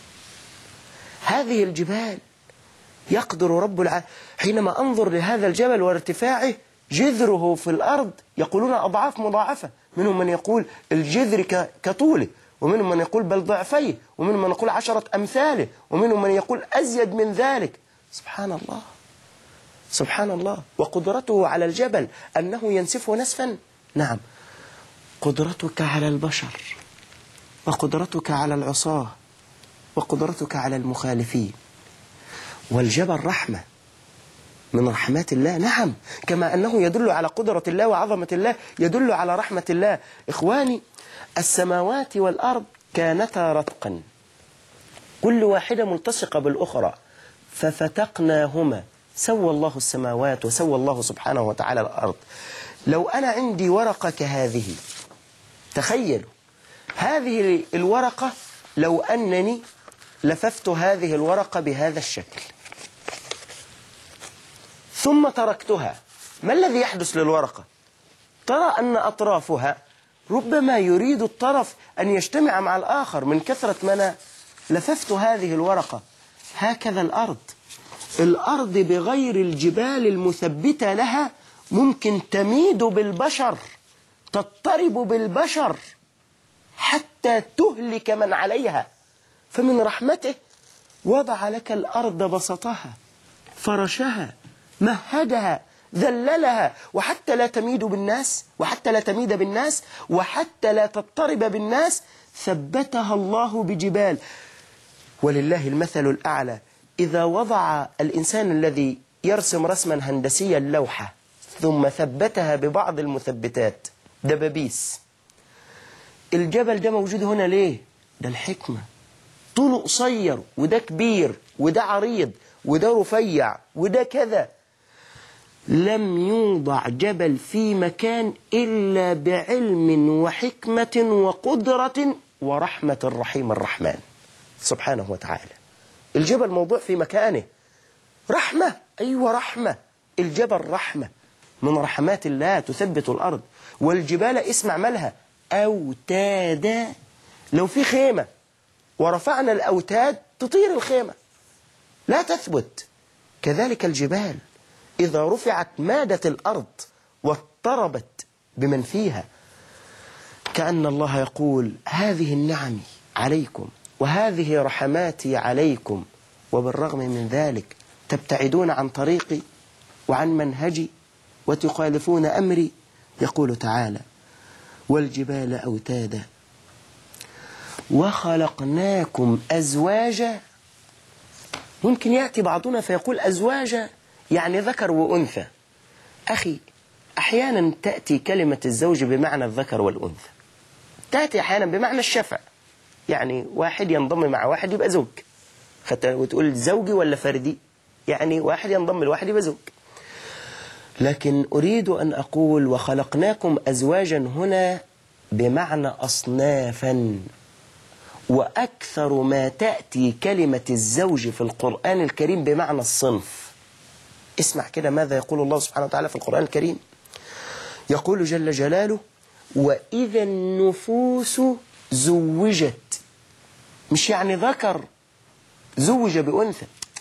Speaker 1: هذه الجبال يقدر رب العالمين. حينما أنظر لهذا الجبل وارتفاعه، جذره في الأرض يقولون أضعاف مضاعفة، منهم من يقول الجذر كطوله، ومنهم من يقول بل ضعفيه، ومنهم من يقول 10 أمثاله، ومنهم من يقول أزيد من ذلك. سبحان الله سبحان الله. وقدرته على الجبل أنه ينسفه نسفا. نعم، قدرتك على البشر وقدرتك على العصاة وقدرتك على المخالفين. والجبل رحمة من رحمات الله. نعم، كما أنه يدل على قدرة الله وعظمة الله يدل على رحمة الله. إخواني، السماوات والأرض كانتا رتقا، كل واحدة ملتصقة بالأخرى، ففتقناهما. سوى الله السماوات وسوى الله سبحانه وتعالى الأرض. لو أنا عندي ورقة كهذه، تخيلوا هذه الورقة لو أنني لففت هذه الورقة بهذا الشكل ثم تركتها، ما الذي يحدث للورقة؟ ترى أن أطرافها ربما يريد الطرف أن يجتمع مع الآخر من كثرة ما أنا لففت هذه الورقة. هكذا الأرض بغير الجبال المثبتة لها ممكن تميد بالبشر، تضطرب بالبشر حتى تهلك من عليها. فمن رحمته وضع لك الأرض بسطها، فرشها، مهدها، ذللها، وحتى لا تميد بالناس، وحتى لا تميد بالناس، وحتى لا تضطرب بالناس، ثبتها الله بجبال. ولله المثل الأعلى. إذا وضع الإنسان الذي يرسم رسما هندسيا لوحة ثم ثبتها ببعض المثبتات، دبابيس، الجبل ده موجود هنا ليه؟ ده الحكمة. طوله قصير، وده كبير، وده عريض، وده رفيع، وده كذا. لم يوضع جبل في مكان إلا بعلم وحكمة وقدرة ورحمة الرحيم الرحمن سبحانه وتعالى. الجبل موضوع في مكانه، رحمة، أيوة رحمة. الجبل رحمة من رحمات الله تثبت الأرض. والجبال اسمع مالها أوتادا. لو في خيمة ورفعنا الأوتاد تطير الخيمة، لا تثبت. كذلك الجبال إذا رفعت مادت الأرض واضطربت بمن فيها. كأن الله يقول هذه النعم عليكم وهذه رحماتي عليكم، وبالرغم من ذلك تبتعدون عن طريقي وعن منهجي وتخالفون أمري. يقول تعالى والجبال أوتادا وخلقناكم أزواجا. ممكن يأتي بعضنا فيقول أزواجا يعني ذكر وأنثى. أخي، أحيانا تأتي كلمة الزوج بمعنى الذكر والأنثى، تأتي أحيانا بمعنى الشفع، يعني واحد ينضم مع واحد يبقى زوج، وتقول زوجي ولا فردي، يعني واحد ينضم لواحد يبقى زوج. لكن أريد أن أقول وخلقناكم أزواجا هنا بمعنى أصنافا. وأكثر ما تأتي كلمة الزوج في القرآن الكريم بمعنى الصنف. اسمع كده ماذا يقول الله سبحانه وتعالى في القرآن الكريم. يقول جل جلاله وإذا النفوس زوجت. مش يعني ذكر زوج بأنثى،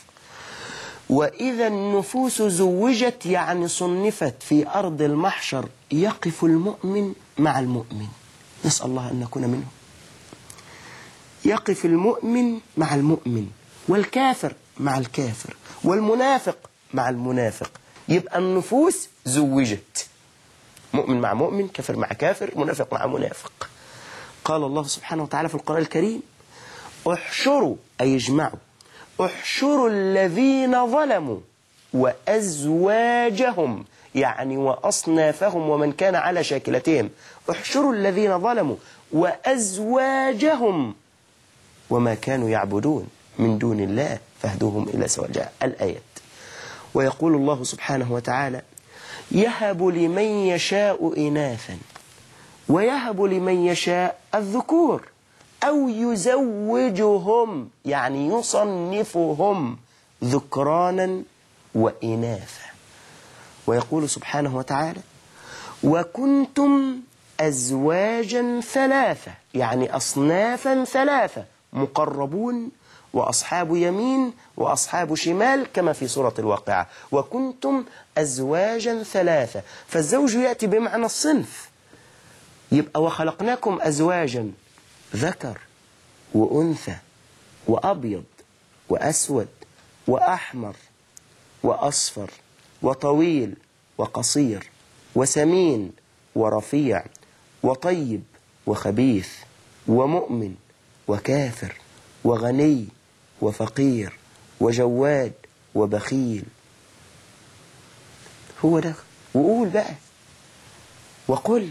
Speaker 1: وإذا النفوس زوجت يعني صنفت في أرض المحشر. يقف المؤمن مع المؤمن، نسأل الله أن نكون منه. يقف المؤمن مع المؤمن، والكافر مع الكافر، والمنافق مع المنافق. يبقى النفوس زوجت، مؤمن مع مؤمن، كافر مع كافر، منافق مع منافق. قال الله سبحانه وتعالى في القرآن الكريم احشروا أي اجمعوا، احشروا الذين ظلموا وأزواجهم، يعني وأصنافهم ومن كان على شاكلتهم. احشروا الذين ظلموا وأزواجهم وما كانوا يعبدون من دون الله فاهدوهم إلى سواء الآيات. ويقول الله سبحانه وتعالى يهب لمن يشاء إناثا ويهب لمن يشاء الذكور أو يزوجهم، يعني يصنفهم ذكرانا وإناثا. ويقول سبحانه وتعالى وكنتم أزواجا ثلاثة، يعني أصنافا ثلاثة، مقربون وأصحاب يمين وأصحاب شمال كما في سورة الواقعة. وكنتم أزواجا ثلاثة، فالزوج يأتي بمعنى الصنف. يبقى وخلقناكم أزواجا، ذكر وأنثى وأبيض وأسود وأحمر وأصفر وطويل وقصير وسمين ورفيع وطيب وخبيث ومؤمن وكافر وغني وفقير وجواد وبخيل. هو ده. وقول بقى وقل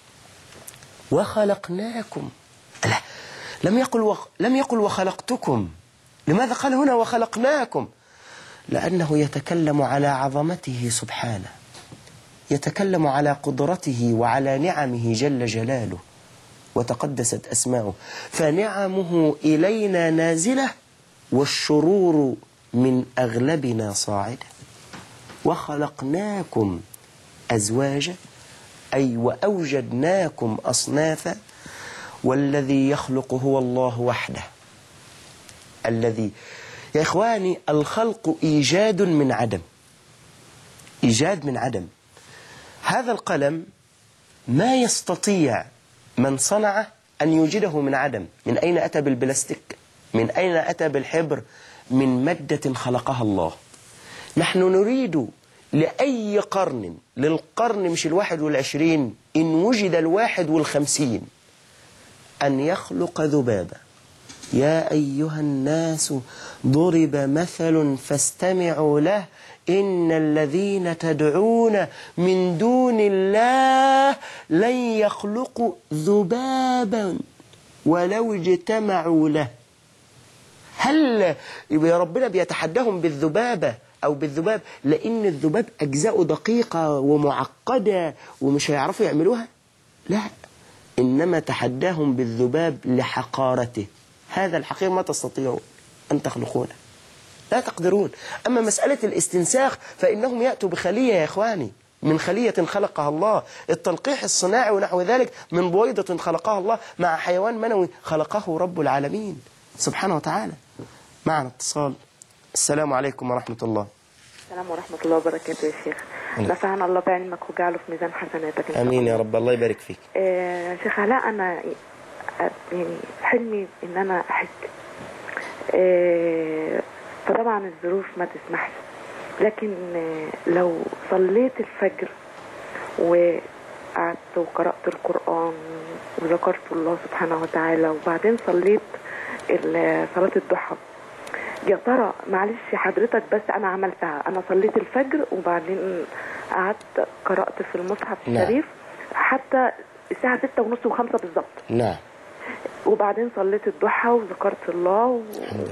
Speaker 1: وخلقناكم. لا، لم يقل وخلقتكم. لماذا قال هنا وخلقناكم؟ لأنه يتكلم على عظمته سبحانه، يتكلم على قدرته وعلى نعمه جل جلاله وتقدست أسماؤه. فنعمه إلينا نازلة والشرور من أغلبنا صاعدة. وخلقناكم أزواجا أي وأوجدناكم أصنافا. والذي يخلق هو الله وحده. الذي يا إخواني الخلق إيجاد من عدم، إيجاد من عدم. هذا القلم ما يستطيع من صنعه أن يوجده من عدم. من أين أتى بالبلاستيك؟ من أين أتى بالحبر؟ من مادة خلقها الله. نحن نريد لأي قرن، للقرن مش 21، إن وجد 51، أن يخلق ذبابة. يا أيها الناس ضرب مثل فاستمعوا له إن الذين تدعون من دون الله لن يخلقوا ذبابا ولو اجتمعوا له. هل يا ربنا بيتحداهم بالذبابة أو بالذباب لأن الذباب أجزاء دقيقة ومعقدة ومش هيعرفوا يعملوها؟ لا، إنما تحداهم بالذباب لحقارته. هذا الحقير ما تستطيعون أن تخلقونه، لا تقدرون. أما مسألة الاستنساخ فإنهم يأتوا بخلية يا إخواني، من خلية خلقها الله. التلقيح الصناعي ونحو ذلك من بويضة خلقها الله مع حيوان منوي خلقه رب العالمين سبحانه وتعالى. معنا اتصال. السلام عليكم ورحمة الله.
Speaker 7: السلام ورحمة الله وبركاته يا شيخ. نفعنا الله بعلمك وجعله في ميزان حسناتك.
Speaker 1: أمين يا رب، الله يبارك فيك.
Speaker 7: شيخ علاء، أنا يعني حلمي إن أنا أحج، فطبعا الظروف ما تسمحش، لكن لو صليت الفجر وقعدت وقرأت القرآن وذكرت الله سبحانه وتعالى وبعدين صليت صلاة الضحى، يا ترى معلش حضرتك بس أنا عملتها، أنا صليت الفجر وبعدين قعدت قرأت في المصحف الشريف حتى الساعة 6:30 و5 بالظبط.
Speaker 1: نعم.
Speaker 7: وبعدين صليت الضحى وذكرت الله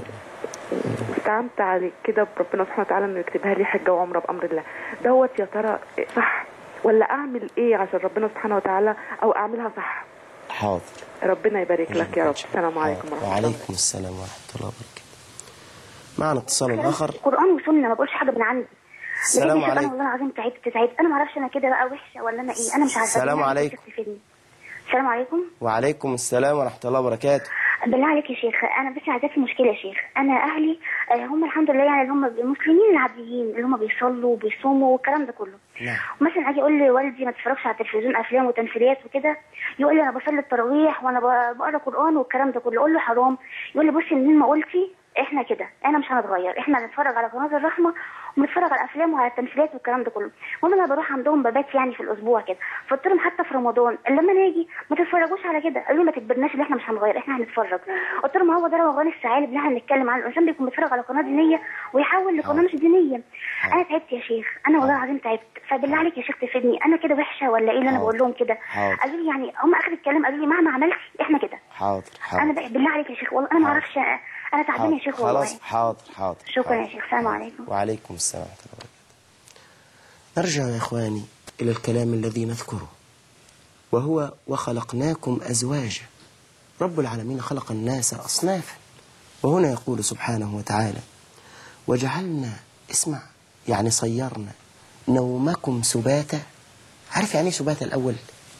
Speaker 7: واستعنت عليه كده بربنا سبحانه وتعالى انه يكتبها لي حجة وعمرة بأمر الله. دوت يا ترى صح ولا أعمل إيه عشان ربنا سبحانه وتعالى أو أعملها صح؟
Speaker 1: حاضر.
Speaker 7: ربنا يبارك لك يا رب. السلام عليكم ورحمة الله.
Speaker 1: وعليكم السلام ورحمة الله وبركاته. معنا اتصال آخر.
Speaker 8: قرآن وسنة، ما بقولش حاجة من عندي.
Speaker 1: السلام عليكم.
Speaker 8: أنا والله العظيم تعبت. أنا ما أعرفش أنا كده بقى وحشة ولا أنا إيه، أنا مش عارفة.
Speaker 1: السلام عليكم.
Speaker 8: السلام عليكم.
Speaker 1: وعليكم السلام ورحمة الله وبركاته.
Speaker 8: بالله عليك يا شيخ، أنا بس عايزاك في مشكلة يا شيخ. أنا أهلي هم الحمد لله يعني اللي هم المسلمين العاديين اللي هم بيصلوا وبيصوموا والكلام ده كله.
Speaker 1: نعم.
Speaker 8: مثلا أجي أقول لوالدي ما تتفرجش على التلفزيون أفلام وتمثيليات وكده، يقول لي أنا بصلي التراويح وأنا بقرأ قرآن والكلام ده كله. أقول له حرام. يقول لي بصي منين ما قلتي احنا كده، انا مش هنتغير، احنا هنتفرج على قناه الرحمه ونتفرج على الافلام وعلى التمثيليات والكلام ده كله. وانا بروح عندهم ببات يعني في الاسبوع كده، فقلت لهم حتى في رمضان لما نيجي ما تتفرجوش على كده. قالوا لي ما تجبرناش ان احنا مش هنغير، احنا هنتفرج. قلت لهم هو ده رمضان السعالب اللي احنا بنتكلم عنه، الانسان بيكون بيتفرج على قناه دينيه ويحول لقناه مش دينيه. انا تعبت يا شيخ، انا والله العظيم تعبت، فبالله عليك يا شيخ تفيدني، انا كده وحشه ولا ايه اللي انا بقول لهم كده؟ قالوا لي يعني هم اخر الكلام قالوا لي مهما عملتي احنا كده.
Speaker 1: حاضر.
Speaker 8: انا بالله عليك يا شيخ والله انا ما اعرفش، انا تعبانه يا شيخ والله.
Speaker 1: خلاص. حاضر.
Speaker 8: شكرا يا شيخ. السلام عليكم.
Speaker 1: وعليكم السلام ورحمة الله وبركاته. نرجع يا إخواني إلى الكلام الذي نذكره، وهو وخلقناكم أزواجا. رب العالمين خلق الناس أصنافا، وهنا يقول سبحانه وتعالى وجعلنا، اسمع يعني صيرنا نومكم سباتا. عارف يعني سباتا الأول؟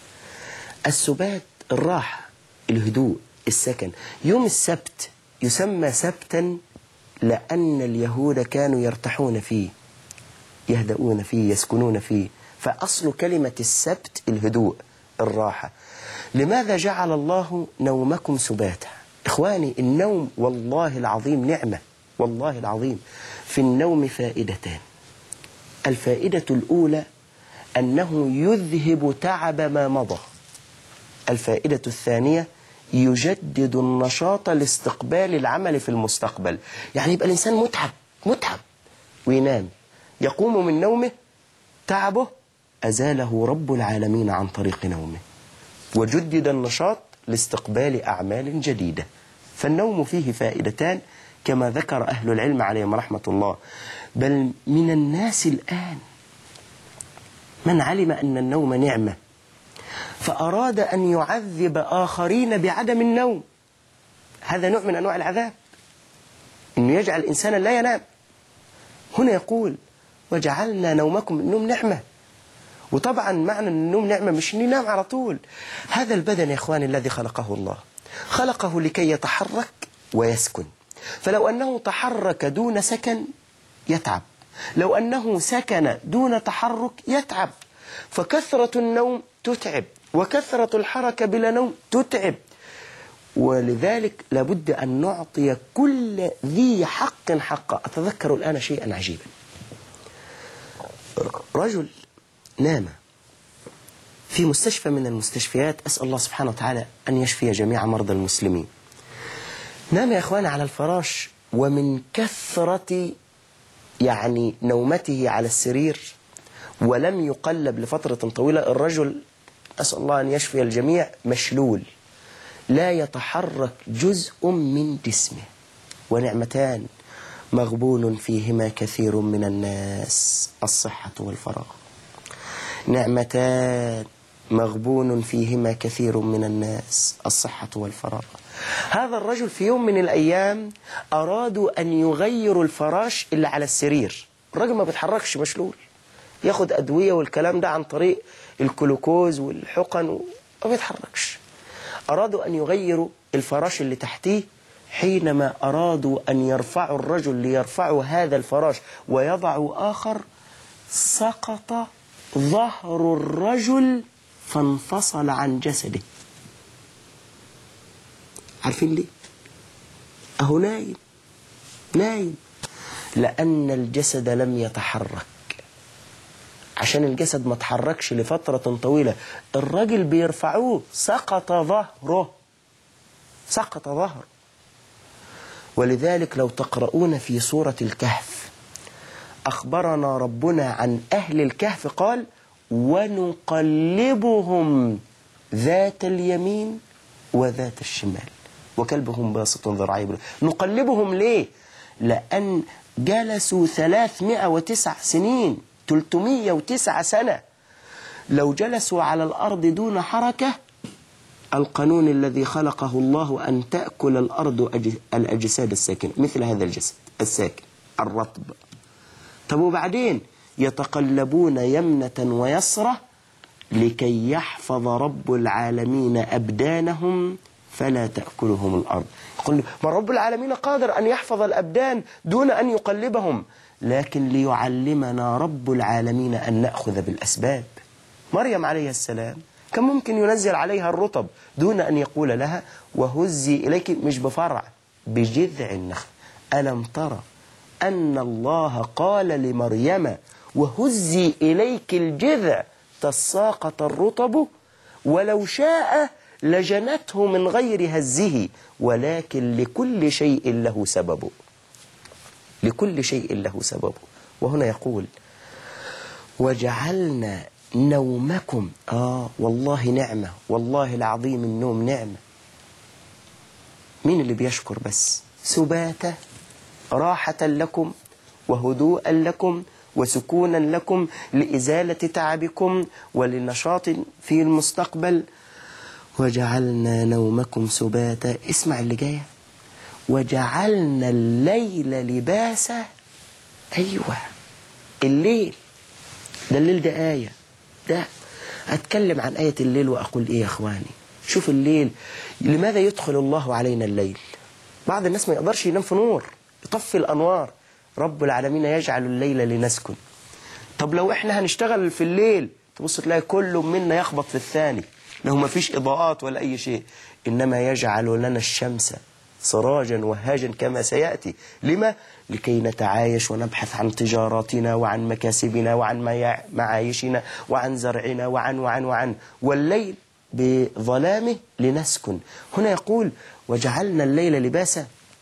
Speaker 1: السبات الراحة، الهدوء، السكن. يوم السبت يسمى سبتا لأن اليهود كانوا يرتاحون فيه، يهدؤون فيه، يسكنون فيه، فأصل كلمة السبت الهدوء، الراحة. لماذا جعل الله نومكم سباتا؟ إخواني النوم والله العظيم نعمة، والله العظيم. في النوم فائدتان. الفائدة الأولى أنه يذهب تعب ما مضى. الفائدة الثانية يجدد النشاط لاستقبال العمل في المستقبل. يعني يبقى الإنسان متعب وينام، يقوم من نومه تعبه أزاله رب العالمين عن طريق نومه، وجدد النشاط لاستقبال أعمال جديدة. فالنوم فيه فائدتان كما ذكر أهل العلم عليهم رحمة الله. بل من الناس الآن من علم أن النوم نعمة فأراد أن يعذب آخرين بعدم النوم. هذا نوع من أنواع العذاب، أنه يجعل الإنسان لا ينام. هنا يقول وجعلنا نومكم، النوم نعمة. وطبعا معنى النوم نعمة مش ننام على طول. هذا البدن يا إخواني الذي خلقه الله، خلقه لكي يتحرك ويسكن. فلو أنه تحرك دون سكن يتعب، لو أنه سكن دون تحرك يتعب. فكثرة النوم تتعب، وكثرة الحركة بلا نوم تتعب. ولذلك لابد أن نعطي كل ذي حق حقه. أتذكر الآن شيئا عجيبا. رجل نام في مستشفى من المستشفيات، أسأل الله سبحانه وتعالى أن يشفي جميع مرضى المسلمين. نام يا إخواني على الفراش، ومن كثرة نومته على السرير ولم يقلب لفترة طويلة، الرجل أسأل الله أن يشفي الجميع مشلول، لا يتحرك جزء من جسمه. ونعمتان مغبون فيهما كثير من الناس، الصحة والفراغ. نعمتان مغبون فيهما كثير من الناس، الصحة والفراغ. هذا الرجل في يوم من الأيام أرادوا أن يغيروا الفراش اللي على السرير. الرجل ما بيتحركش، مشلول، ياخد أدوية والكلام ده عن طريق الكلوكوز والحقن وما بيتحركش. أرادوا أن يغيروا الفراش اللي تحتيه. حينما أرادوا أن يرفعوا الرجل ليرفعوا هذا الفراش ويضعوا آخر، سقط ظهر الرجل فانفصل عن جسده. عارفين ليه؟ أهو نايم لأن الجسد لم يتحرك. عشان الجسد ما تحركش لفترة طويلة، الرجل بيرفعوه سقط ظهره. ولذلك لو تقرؤون في سورة الكهف، أخبرنا ربنا عن أهل الكهف قال: ونقلبهم ذات اليمين وذات الشمال وكلبهم باسط ذراعيه. نقلبهم ليه؟ لأن جلسوا 309 سنين، 309 سنة. لو جلسوا على الأرض دون حركة، القانون الذي خلقه الله أن تأكل الأرض الأجساد الساكنة، مثل هذا الجسد الساكن الرطب. طب وبعدين يتقلبون يمنة ويسرة لكي يحفظ رب العالمين أبدانهم فلا تأكلهم الأرض. يقول ما رب العالمين قادر أن يحفظ الأبدان دون أن يقلبهم، لكن ليعلمنا رب العالمين أن نأخذ بالأسباب. مريم عليه السلام كان ممكن ينزل عليها الرطب دون أن يقول لها وهزي إليك، مش بفرع، بجذع النخل. ألم ترى أن الله قال لمريم وهزي إليك الجذع تساقط الرطب، ولو شاء لجنته من غير هزه، ولكن لكل شيء له سبب. لكل شيء له سبب. وهنا يقول وجعلنا نومكم، والله نعمة، والله العظيم النوم نعمة. مين اللي بيشكر بس؟ سباتا، راحة لكم وهدوءا لكم وسكونا لكم لإزالة تعبكم ولنشاط في المستقبل. وجعلنا نومكم سباتا. اسمع اللي جاية، وجعلنا الليل لباسا. أيوة، الليل ده، الليل ده آية. ده أتكلم عن آية الليل وأقول إيه يا أخواني؟ شوف الليل، لماذا يدخل الله علينا الليل؟ بعض الناس ما يقدرش ينام في نور، يطفي الأنوار. رب العالمين يجعل الليل لنسكن. طب لو إحنا هنشتغل في الليل، تبص تلاقي كل منا يخبط في الثاني، له ما فيش إضاءات ولا أي شيء. إنما يجعل لنا الشمس سراجا وهاجا كما سيأتي. لما؟ لكي نتعايش ونبحث عن تجاراتنا وعن مكاسبنا وعن معايشنا وعن زرعنا وعن والليل بظلامه لنسكن. هنا يقول وجعلنا الليل لباسا.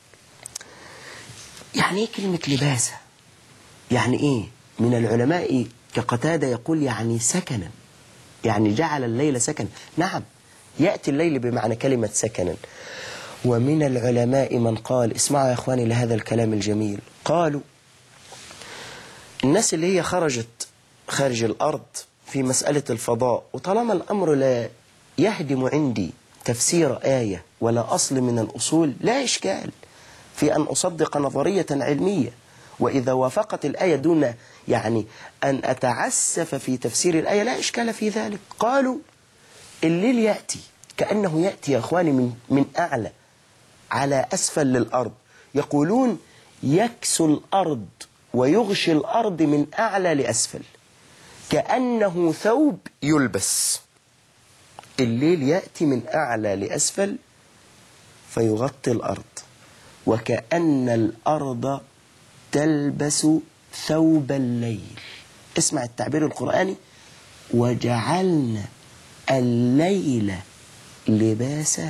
Speaker 1: يعني ايه كلمة لباسا؟ يعني ايه؟ من العلماء كقتادة يقول يعني سكنا، يعني جعل الليل سكنا. نعم، يأتي الليل بمعنى كلمة سكنا. ومن العلماء من قال، اسمعوا يا اخواني لهذا الكلام الجميل، قالوا الناس اللي هي خرجت خارج الأرض في مسألة الفضاء، وطالما الأمر لا يهدم عندي تفسير آية ولا أصل من الأصول، لا إشكال في أن أصدق نظرية علمية، وإذا وافقت الآية دون يعني أن أتعسف في تفسير الآية لا إشكال في ذلك. قالوا الليل يأتي كأنه يأتي يا أخواني من أعلى على أسفل للأرض. يقولون يكسو الأرض ويغشي الأرض من أعلى لأسفل. كأنه ثوب يلبس. الليل يأتي من أعلى لأسفل فيغطي الأرض، وكأن الأرض تلبس ثوب الليل. اسمع التعبير القرآني: وجعلنا الليل لباسا.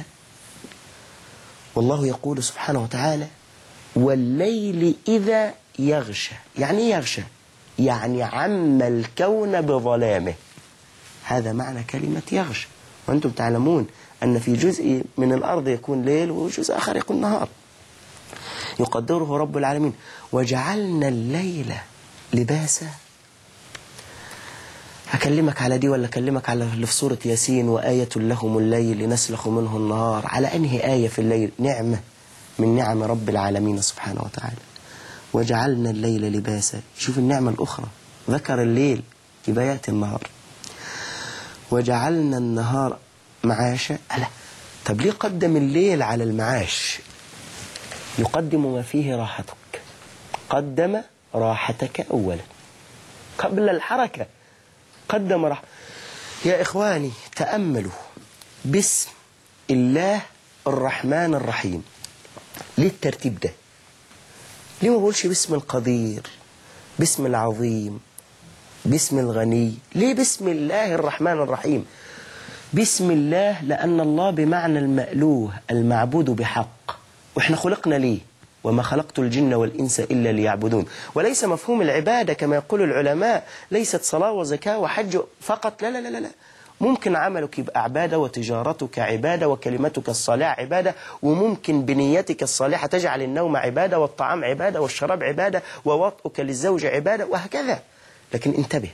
Speaker 1: والله يقول سبحانه وتعالى: والليل إذا يغشى. يعني ايه يغشى؟ يعني عم الكون بظلامه. هذا معنى كلمة يغشى. وأنتم تعلمون أن في جزء من الأرض يكون ليل وجزء آخر يكون نهار، يقدره رب العالمين. وجعلنا الليل لباسا. هكلمك على دي ولا أكلمك على اللي في سورة ياسين: وآية لهم الليل نسلخ منه النهار؟ على أنهي آية في الليل؟ نعمة من نعم رب العالمين سبحانه وتعالى. وجعلنا الليل لباسا. شوف النعمة الأخرى، ذكر الليل يبقى يأتي النهار. وجعلنا النهار معاشا. ألا طب ليه قدم الليل على المعاش؟ يقدم ما فيه راحتك. قدم راحتك أولا قبل الحركة، قدم راحة. يا إخواني تأملوا، بسم الله الرحمن الرحيم. ليه الترتيب ده؟ ليه ما بقولش باسم القدير، باسم العظيم، باسم الغني؟ ليه بسم الله الرحمن الرحيم؟ بسم الله لأن الله بمعنى المألوه المعبود بحق، وإحنا خلقنا ليه؟ وما خلقت الجن والإنس إلا ليعبدون. وليس مفهوم العبادة كما يقول العلماء ليست صلاة وزكاة وحج فقط، لا لا لا لا. ممكن عملك يبقى عبادة، وتجارتك عبادة، وكلمتك الصالحة عبادة، وممكن بنيتك الصالحة تجعل النوم عبادة، والطعام عبادة، والشراب عبادة، ووطئك للزوج عبادة، وهكذا. لكن انتبه،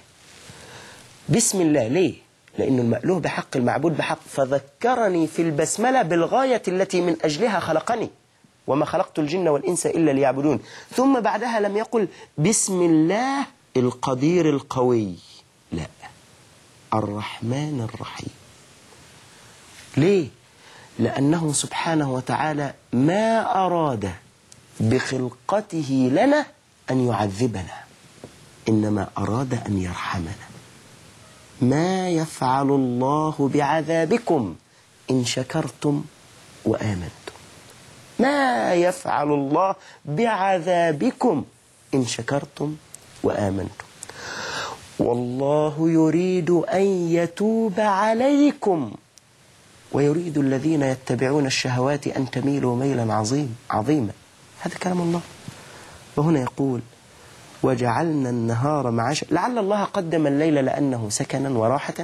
Speaker 1: بسم الله ليه؟ لأنه المألوه بحق المعبود بحق. فذكرني في البسملة بالغاية التي من أجلها خلقني، وما خلقت الجن والإنس إلا ليعبدون. ثم بعدها لم يقل بسم الله القدير القوي، لا، الرحمن الرحيم. ليه؟ لأنه سبحانه وتعالى ما أراد بخلقته لنا أن يعذبنا، إنما أراد أن يرحمنا. ما يفعل الله بعذابكم إن شكرتم وآمنتم. ما يفعل الله بعذابكم إن شكرتم وآمنتم. والله يريد أن يتوب عليكم، ويريد الذين يتبعون الشهوات أن تميلوا ميلا عظيما. هذا كلام الله. وهنا يقول: وجعلنا النهار معاشا. لعل الله قدم الليل لأنه سكنا وراحة،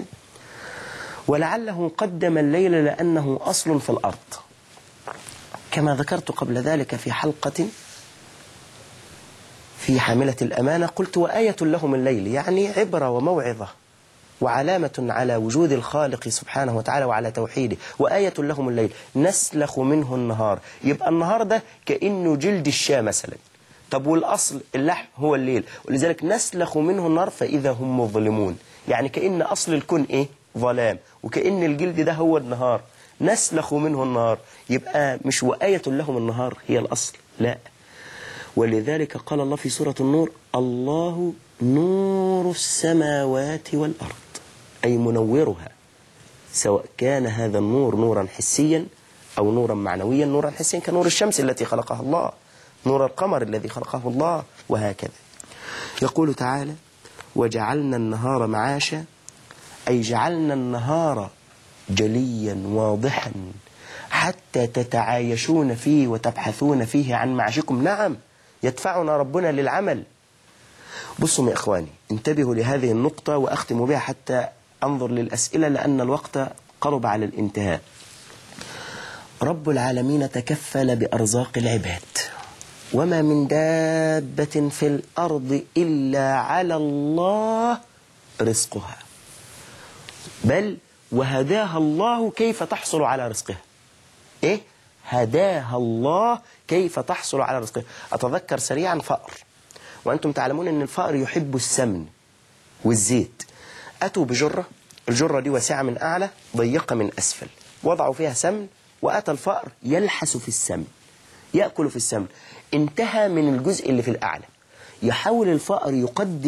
Speaker 1: ولعله قدم الليل لأنه أصل في الأرض، كما ذكرت قبل ذلك في حلقة في حاملة الأمانة. قلت: وآية لهم الليل، يعني عبرة وموعظة وعلامة على وجود الخالق سبحانه وتعالى وعلى توحيده. وآية لهم الليل نسلخ منه النهار. يبقى النهار ده كأنه جلد الشاة مثلا. طب والأصل اللحم هو الليل، ولذلك نسلخ منه النار فإذا هم مظلمون. يعني كأن أصل الكون إيه؟ ظلام، وكأن الجلد ده هو النهار. نسلخ منه النهار، يبقى مش وآية لهم النهار هي الأصل، لا. ولذلك قال الله في سورة النور: الله نور السماوات والأرض، أي منورها، سواء كان هذا النور نورا حسيا أو نورا معنويا. نورا حسيا كنور الشمس التي خلقها الله، نور القمر الذي خلقه الله، وهكذا. يقول تعالى: وجعلنا النهار معاشا، أي جعلنا النهار جليا واضحا حتى تتعايشون فيه وتبحثون فيه عن معاشكم. نعم، يدفعنا ربنا للعمل. بصوا يا إخواني، انتبهوا لهذه النقطة وأختم بها حتى أنظر للأسئلة، لأن الوقت قرب على الانتهاء. رب العالمين تكفل بأرزاق العباد، وما من دابة في الأرض إلا على الله رزقها، بل وهداها الله كيف تحصل على رزقها. إيه؟ هداها الله كيف تحصل على رزقها. أتذكر سريعا فأر، وأنتم تعلمون أن الفأر يحب السمن والزيت. أتوا بجرة، الجرة دي واسعة من أعلى ضيقة من أسفل، وضعوا فيها سمن، وأتى الفأر يلحس في السمن، يأكل في السمن. انتهى من الجزء اللي في الأعلى. يحاول الفأر يقدم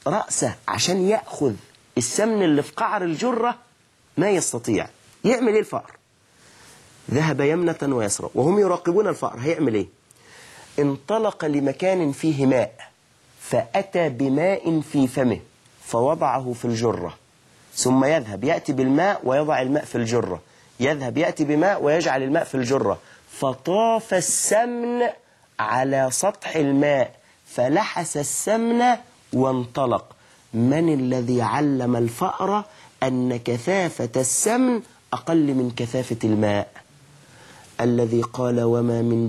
Speaker 1: رأسه عشان يأخذ السمن اللي في قعر الجرة ما يستطيع. يعمل ايه الفأر؟ ذهب يمنة ويسرى وهم يراقبون الفأر. هيعمل ايه؟ انطلق لمكان فيه ماء فأتى بماء في فمه فوضعه في الجرة، ثم يذهب يأتي بالماء ويضع الماء في الجرة، يذهب يأتي بماء ويجعل الماء في الجرة، فطاف السمن على سطح الماء فلحس السمن وانطلق. من الذي علم الفأر أن كثافة السمن أقل من كثافة الماء؟ الذي قال وما من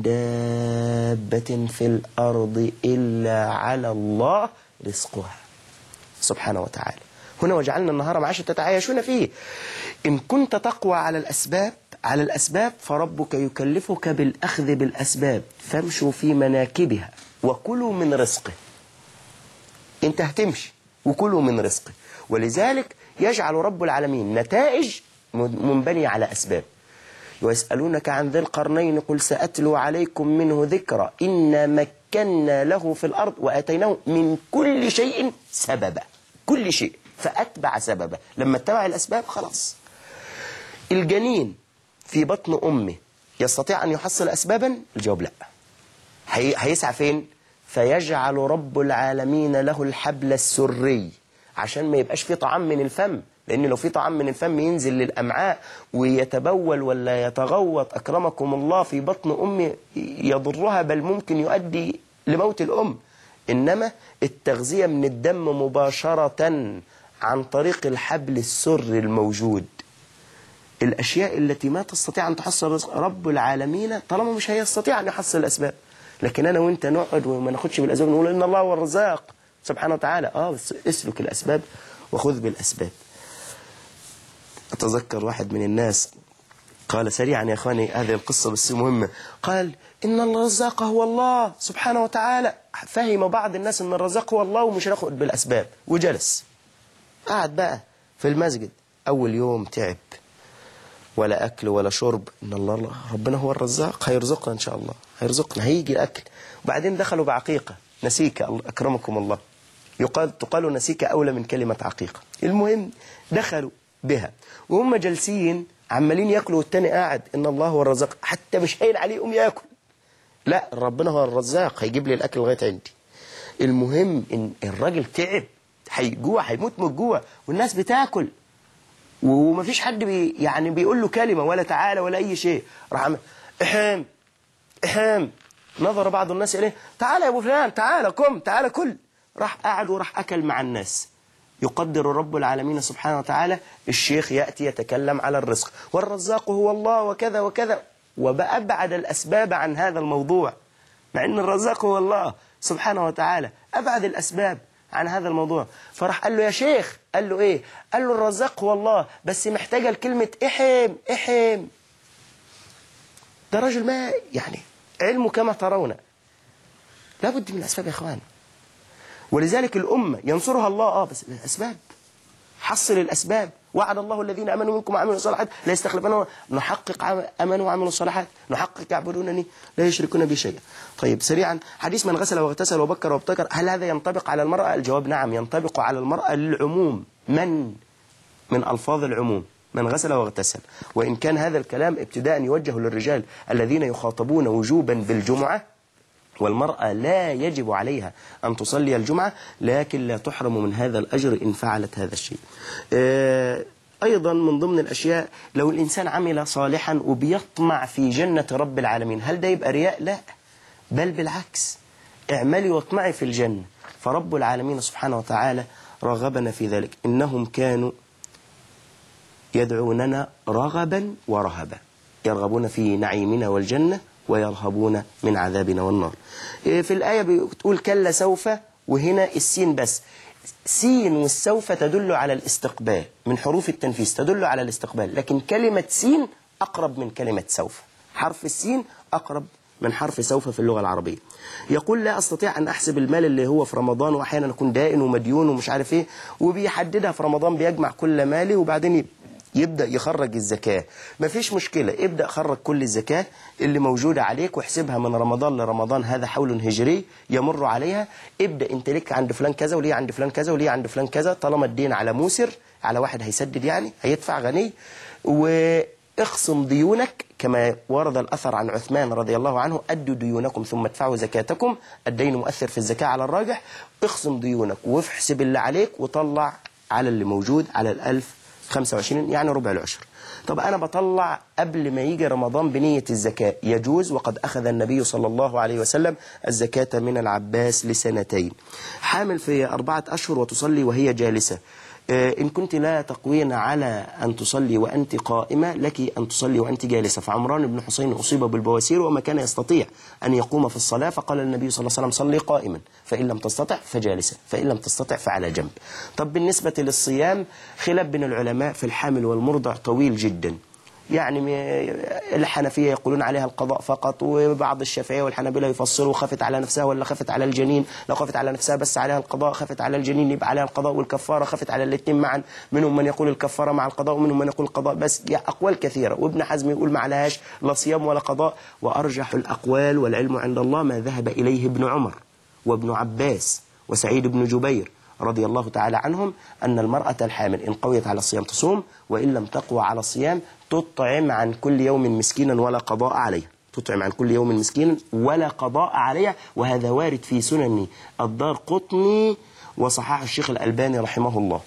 Speaker 1: دابة في الأرض إلا على الله رزقها سبحانه وتعالى. هنا وجعلنا النهار معاشا تتعايشون فيه. إن كنت تقوى على الأسباب فربك يكلفك بالأخذ بالأسباب، فامشوا في مناكبها وكلوا من رزقه. انت هتمشي وكلوا من رزقه. ولذلك يجعل رب العالمين نتائج منبنية على أسباب. ويسألونك عن ذي القرنين قل سأتلو عليكم منه ذكرى إنا مكنا له في الأرض وآتيناه من كل شيء سببا. كل شيء فأتبع سببا. لما اتبع الأسباب خلاص. الجنين في بطن أمه يستطيع أن يحصل أسبابا؟ الجواب لا. هيسعى فين؟ فيجعل رب العالمين له الحبل السري عشان ما يبقاش فيه طعام من الفم، لأن لو في طعام من الفم ينزل للأمعاء ويتبول ولا يتغوط أكرمكم الله في بطن أمه يضرها، بل ممكن يؤدي لموت الأم. إنما التغذية من الدم مباشرة عن طريق الحبل السري الموجود. الأشياء التي ما تستطيع أن تحصل رزق رب العالمين طالما مش هيستطيع أن يحصل الأسباب. لكن أنا وإنت نقعد وما ناخدش بالأسباب، نقول إن الله هو الرزاق سبحانه وتعالى. بس اسلك الأسباب وخذ بالأسباب. أتذكر واحد من الناس قال سريعا يا أخواني هذه القصة بس مهمة، قال إن الرزاق هو الله سبحانه وتعالى. فهم بعض الناس إن الرزاق هو الله ومش هناخد بالأسباب، وجلس قعد بقى في المسجد. أول يوم تعب، ولا أكل ولا شرب. إن الله ربنا هو الرزاق، هيرزقنا إن شاء الله، هيرزقنا، هيجي الأكل. وبعدين دخلوا بعقيقة نسيكة أكرمكم الله، تقال نسيكة أولى من كلمة عقيقة. المهم دخلوا بها وهم جالسين عمالين ياكلوا والتاني قاعد إن الله هو الرزاق، حتى مش هين عليه يقوم ياكل. لا، ربنا هو الرزاق، هيجيب لي الأكل لغاية عندي. المهم إن الراجل تعب، هيجوع، هيموت من الجوع، والناس بتاكل ومفيش حد يعني بيقول له كلمة ولا تعالى ولا أي شيء. راح عمل إحام. نظر بعض الناس إليه، تعالى يا أبو فلان، تعالى قم، تعالى كل. راح قعد وراح أكل مع الناس. يقدر رب العالمين سبحانه وتعالى الشيخ يأتي يتكلم على الرزق والرزاق هو الله وكذا وكذا، وبأبعد الأسباب عن هذا الموضوع، مع أن الرزاق هو الله سبحانه وتعالى. أبعد الأسباب عن هذا الموضوع. فراح قال له يا شيخ، قال له إيه؟ قال له الرزاق هو الله بس محتاجة الكلمة إحم. ده رجل ما يعني علمه كما ترون، لابد من الأسباب يا إخوان. ولذلك الأمة ينصرها الله بس الأسباب. حصل الأسباب. وعد الله الذين آمنوا منكم وعملوا الصالحات لا يستخلفنهم. نحقق آمنوا وعملوا الصالحات، نحقق يعبدونني لا يشركون بي شيئا. طيب سريعا، حديث من غسل واغتسل وبكر وابتكر، هل هذا ينطبق على المرأة؟ الجواب نعم، ينطبق على المرأة للعموم. من ألفاظ العموم من غسل واغتسل. وإن كان هذا الكلام ابتداء يوجه للرجال الذين يخاطبون وجوبا بالجمعة، والمرأة لا يجب عليها أن تصلي الجمعة، لكن لا تحرم من هذا الأجر إن فعلت هذا الشيء. أيضا من ضمن الأشياء، لو الإنسان عمل صالحا وبيطمع في جنة رب العالمين، هل ده يبقى رياء؟ لا، بل بالعكس، اعملي واطمعي في الجنة. فرب العالمين سبحانه وتعالى رغبنا في ذلك. إنهم كانوا يدعوننا رغبا ورهبا، يرغبون في نعيمنا والجنة ويرهبون من عذابنا والنار. في الآية بتقول كلا سوف، وهنا السين بس. سين والسوف تدل على الاستقبال، من حروف التنفيذ تدل على الاستقبال، لكن كلمة سين أقرب من كلمة سوف. حرف السين أقرب من حرف سوف في اللغة العربية. يقول لا أستطيع أن أحسب المال اللي هو في رمضان، وأحيانا أكون دائن ومديون ومش عارف إيه، وبيحددها في رمضان، بيجمع كل مالي وبعدين يبدأ يخرج الزكاة، مفيش مشكلة، ابدأ خرج كل الزكاة اللي موجودة عليك واحسبها من رمضان لرمضان، هذا حول هجري يمر عليها. ابدأ انت لك عند فلان كذا وليه عند فلان كذا وليه عند فلان كذا، طالما الدين على موسر، على واحد هيسدد يعني هيدفع غني، واخصم ديونك كما ورد الأثر عن عثمان رضي الله عنه: أدوا ديونكم ثم ادفعوا زكاتكم، الدين مؤثر في الزكاة على الراجح. اخصم ديونك واحسب اللي عليك وطلع على اللي موجود على 1025 يعني ربع العشر. طب أنا بطلع قبل ما يجي رمضان بنية الزكاة، يجوز، وقد أخذ النبي صلى الله عليه وسلم الزكاة من العباس لسنتين. حامل في 4 أشهر وتصلي وهي جالسة، إن كنت لا تقوين على أن تصلي وأنت قائمة لك أن تصلي وأنت جالسة. فعمران بن حسين أصيب بالبواسير وما كان يستطيع أن يقوم في الصلاة، فقال النبي صلى الله عليه وسلم: صلي قائما، فإن لم تستطع فجالسة، فإن لم تستطع فعلى جنب. طب بالنسبة للصيام خلاف بين العلماء في الحامل والمرضع طويل جدا، يعني الحنفية يقولون عليها القضاء فقط، وبعض الشافعية والحنابلة يفصلوا خفت على نفسها ولا خفت على الجنين. لو خفت على نفسها بس عليها القضاء، خفت على الجنين يبقى عليها القضاء والكفارة، خفت على الاثنين معا. منهم من يقول الكفارة مع القضاء ومنهم من يقول القضاء بس، يعني أقوال كثيرة. وابن حزم يقول ما عليهاش لا صيام ولا قضاء. وأرجح الأقوال والعلم عند الله ما ذهب إليه ابن عمر وابن عباس وسعيد بن جبير رضي الله تعالى عنهم، أن المرأة الحامل إن قويت على الصيام تصوم، وإن لم تقوى على الصيام تطعم عن كل يوم مسكينا ولا قضاء عليه، تطعم عن كل يوم مسكينا ولا قضاء عليه. وهذا وارد في سنن الدارقطني وصححه الشيخ الألباني رحمه الله.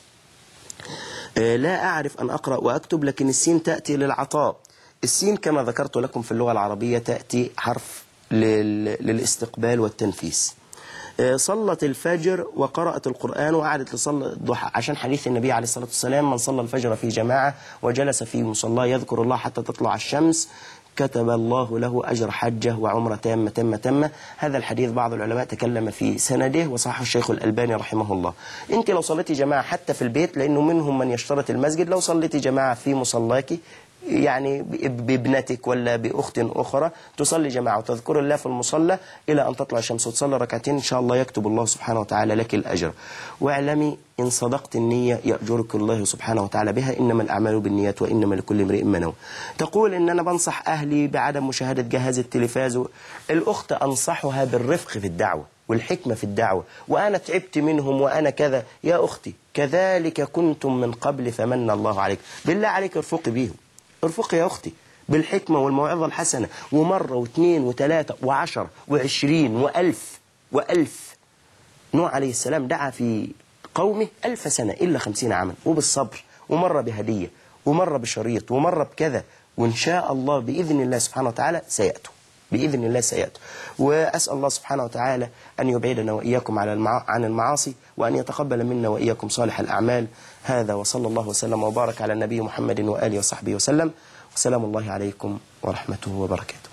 Speaker 1: لا أعرف أن أقرأ وأكتب، لكن السين تأتي للعطاء. السين كما ذكرت لكم في اللغة العربية تأتي حرف للاستقبال والتنفيس. صلت الفجر وقرأت القرآن وقعدت لصلاة الضحى، عشان حديث النبي عليه الصلاة والسلام: من صلى الفجر في جماعة وجلس في مصلاه يذكر الله حتى تطلع الشمس كتب الله له أجر حجة وعمرة تامة. هذا الحديث بعض العلماء تكلم في سنده وصححه الشيخ الألباني رحمه الله. انت لو صليتي جماعة حتى في البيت، لأنه منهم من يشترط المسجد، لو صليتي جماعة في مصلاك يعني بابنتك ولا بأخت أخرى، تصلي جماعة وتذكر الله في المصلى إلى أن تطلع الشمس وتصلي ركعتين، إن شاء الله يكتب الله سبحانه وتعالى لك الأجر. واعلمي إن صدقت النية يأجرك الله سبحانه وتعالى بها، إنما الأعمال بالنيات وإنما لكل امرئ ما نوى. تقول إن أنا بنصح أهلي بعدم مشاهدة جهاز التلفاز. الأخت أنصحها بالرفق في الدعوة والحكمة في الدعوة، وأنا تعبت منهم وأنا كذا. يا أختي كذلك كنتم من قبل فمن الله عليك، بالله عليك ارفقي بيهم، ارفقي يا أختي بالحكمة والموعظة الحسنة، ومرة واثنين وثلاثة وعشر وعشرين وألف. نوح عليه السلام دعا في قومه 1000 سنة إلا 50 عاما، وبالصبر، ومرة بهدية، ومرة بشريط، ومرة بكذا. وإن شاء الله بإذن الله سبحانه وتعالى سيأتوا، بإذن الله سيأتوا. وأسأل الله سبحانه وتعالى أن يبعدنا وإياكم عن المعاصي، وأن يتقبل منا وإياكم صالح الأعمال. هذا وصلى الله وسلم وبارك على النبي محمد وآله وصحبه وسلم، وسلام الله عليكم ورحمته وبركاته.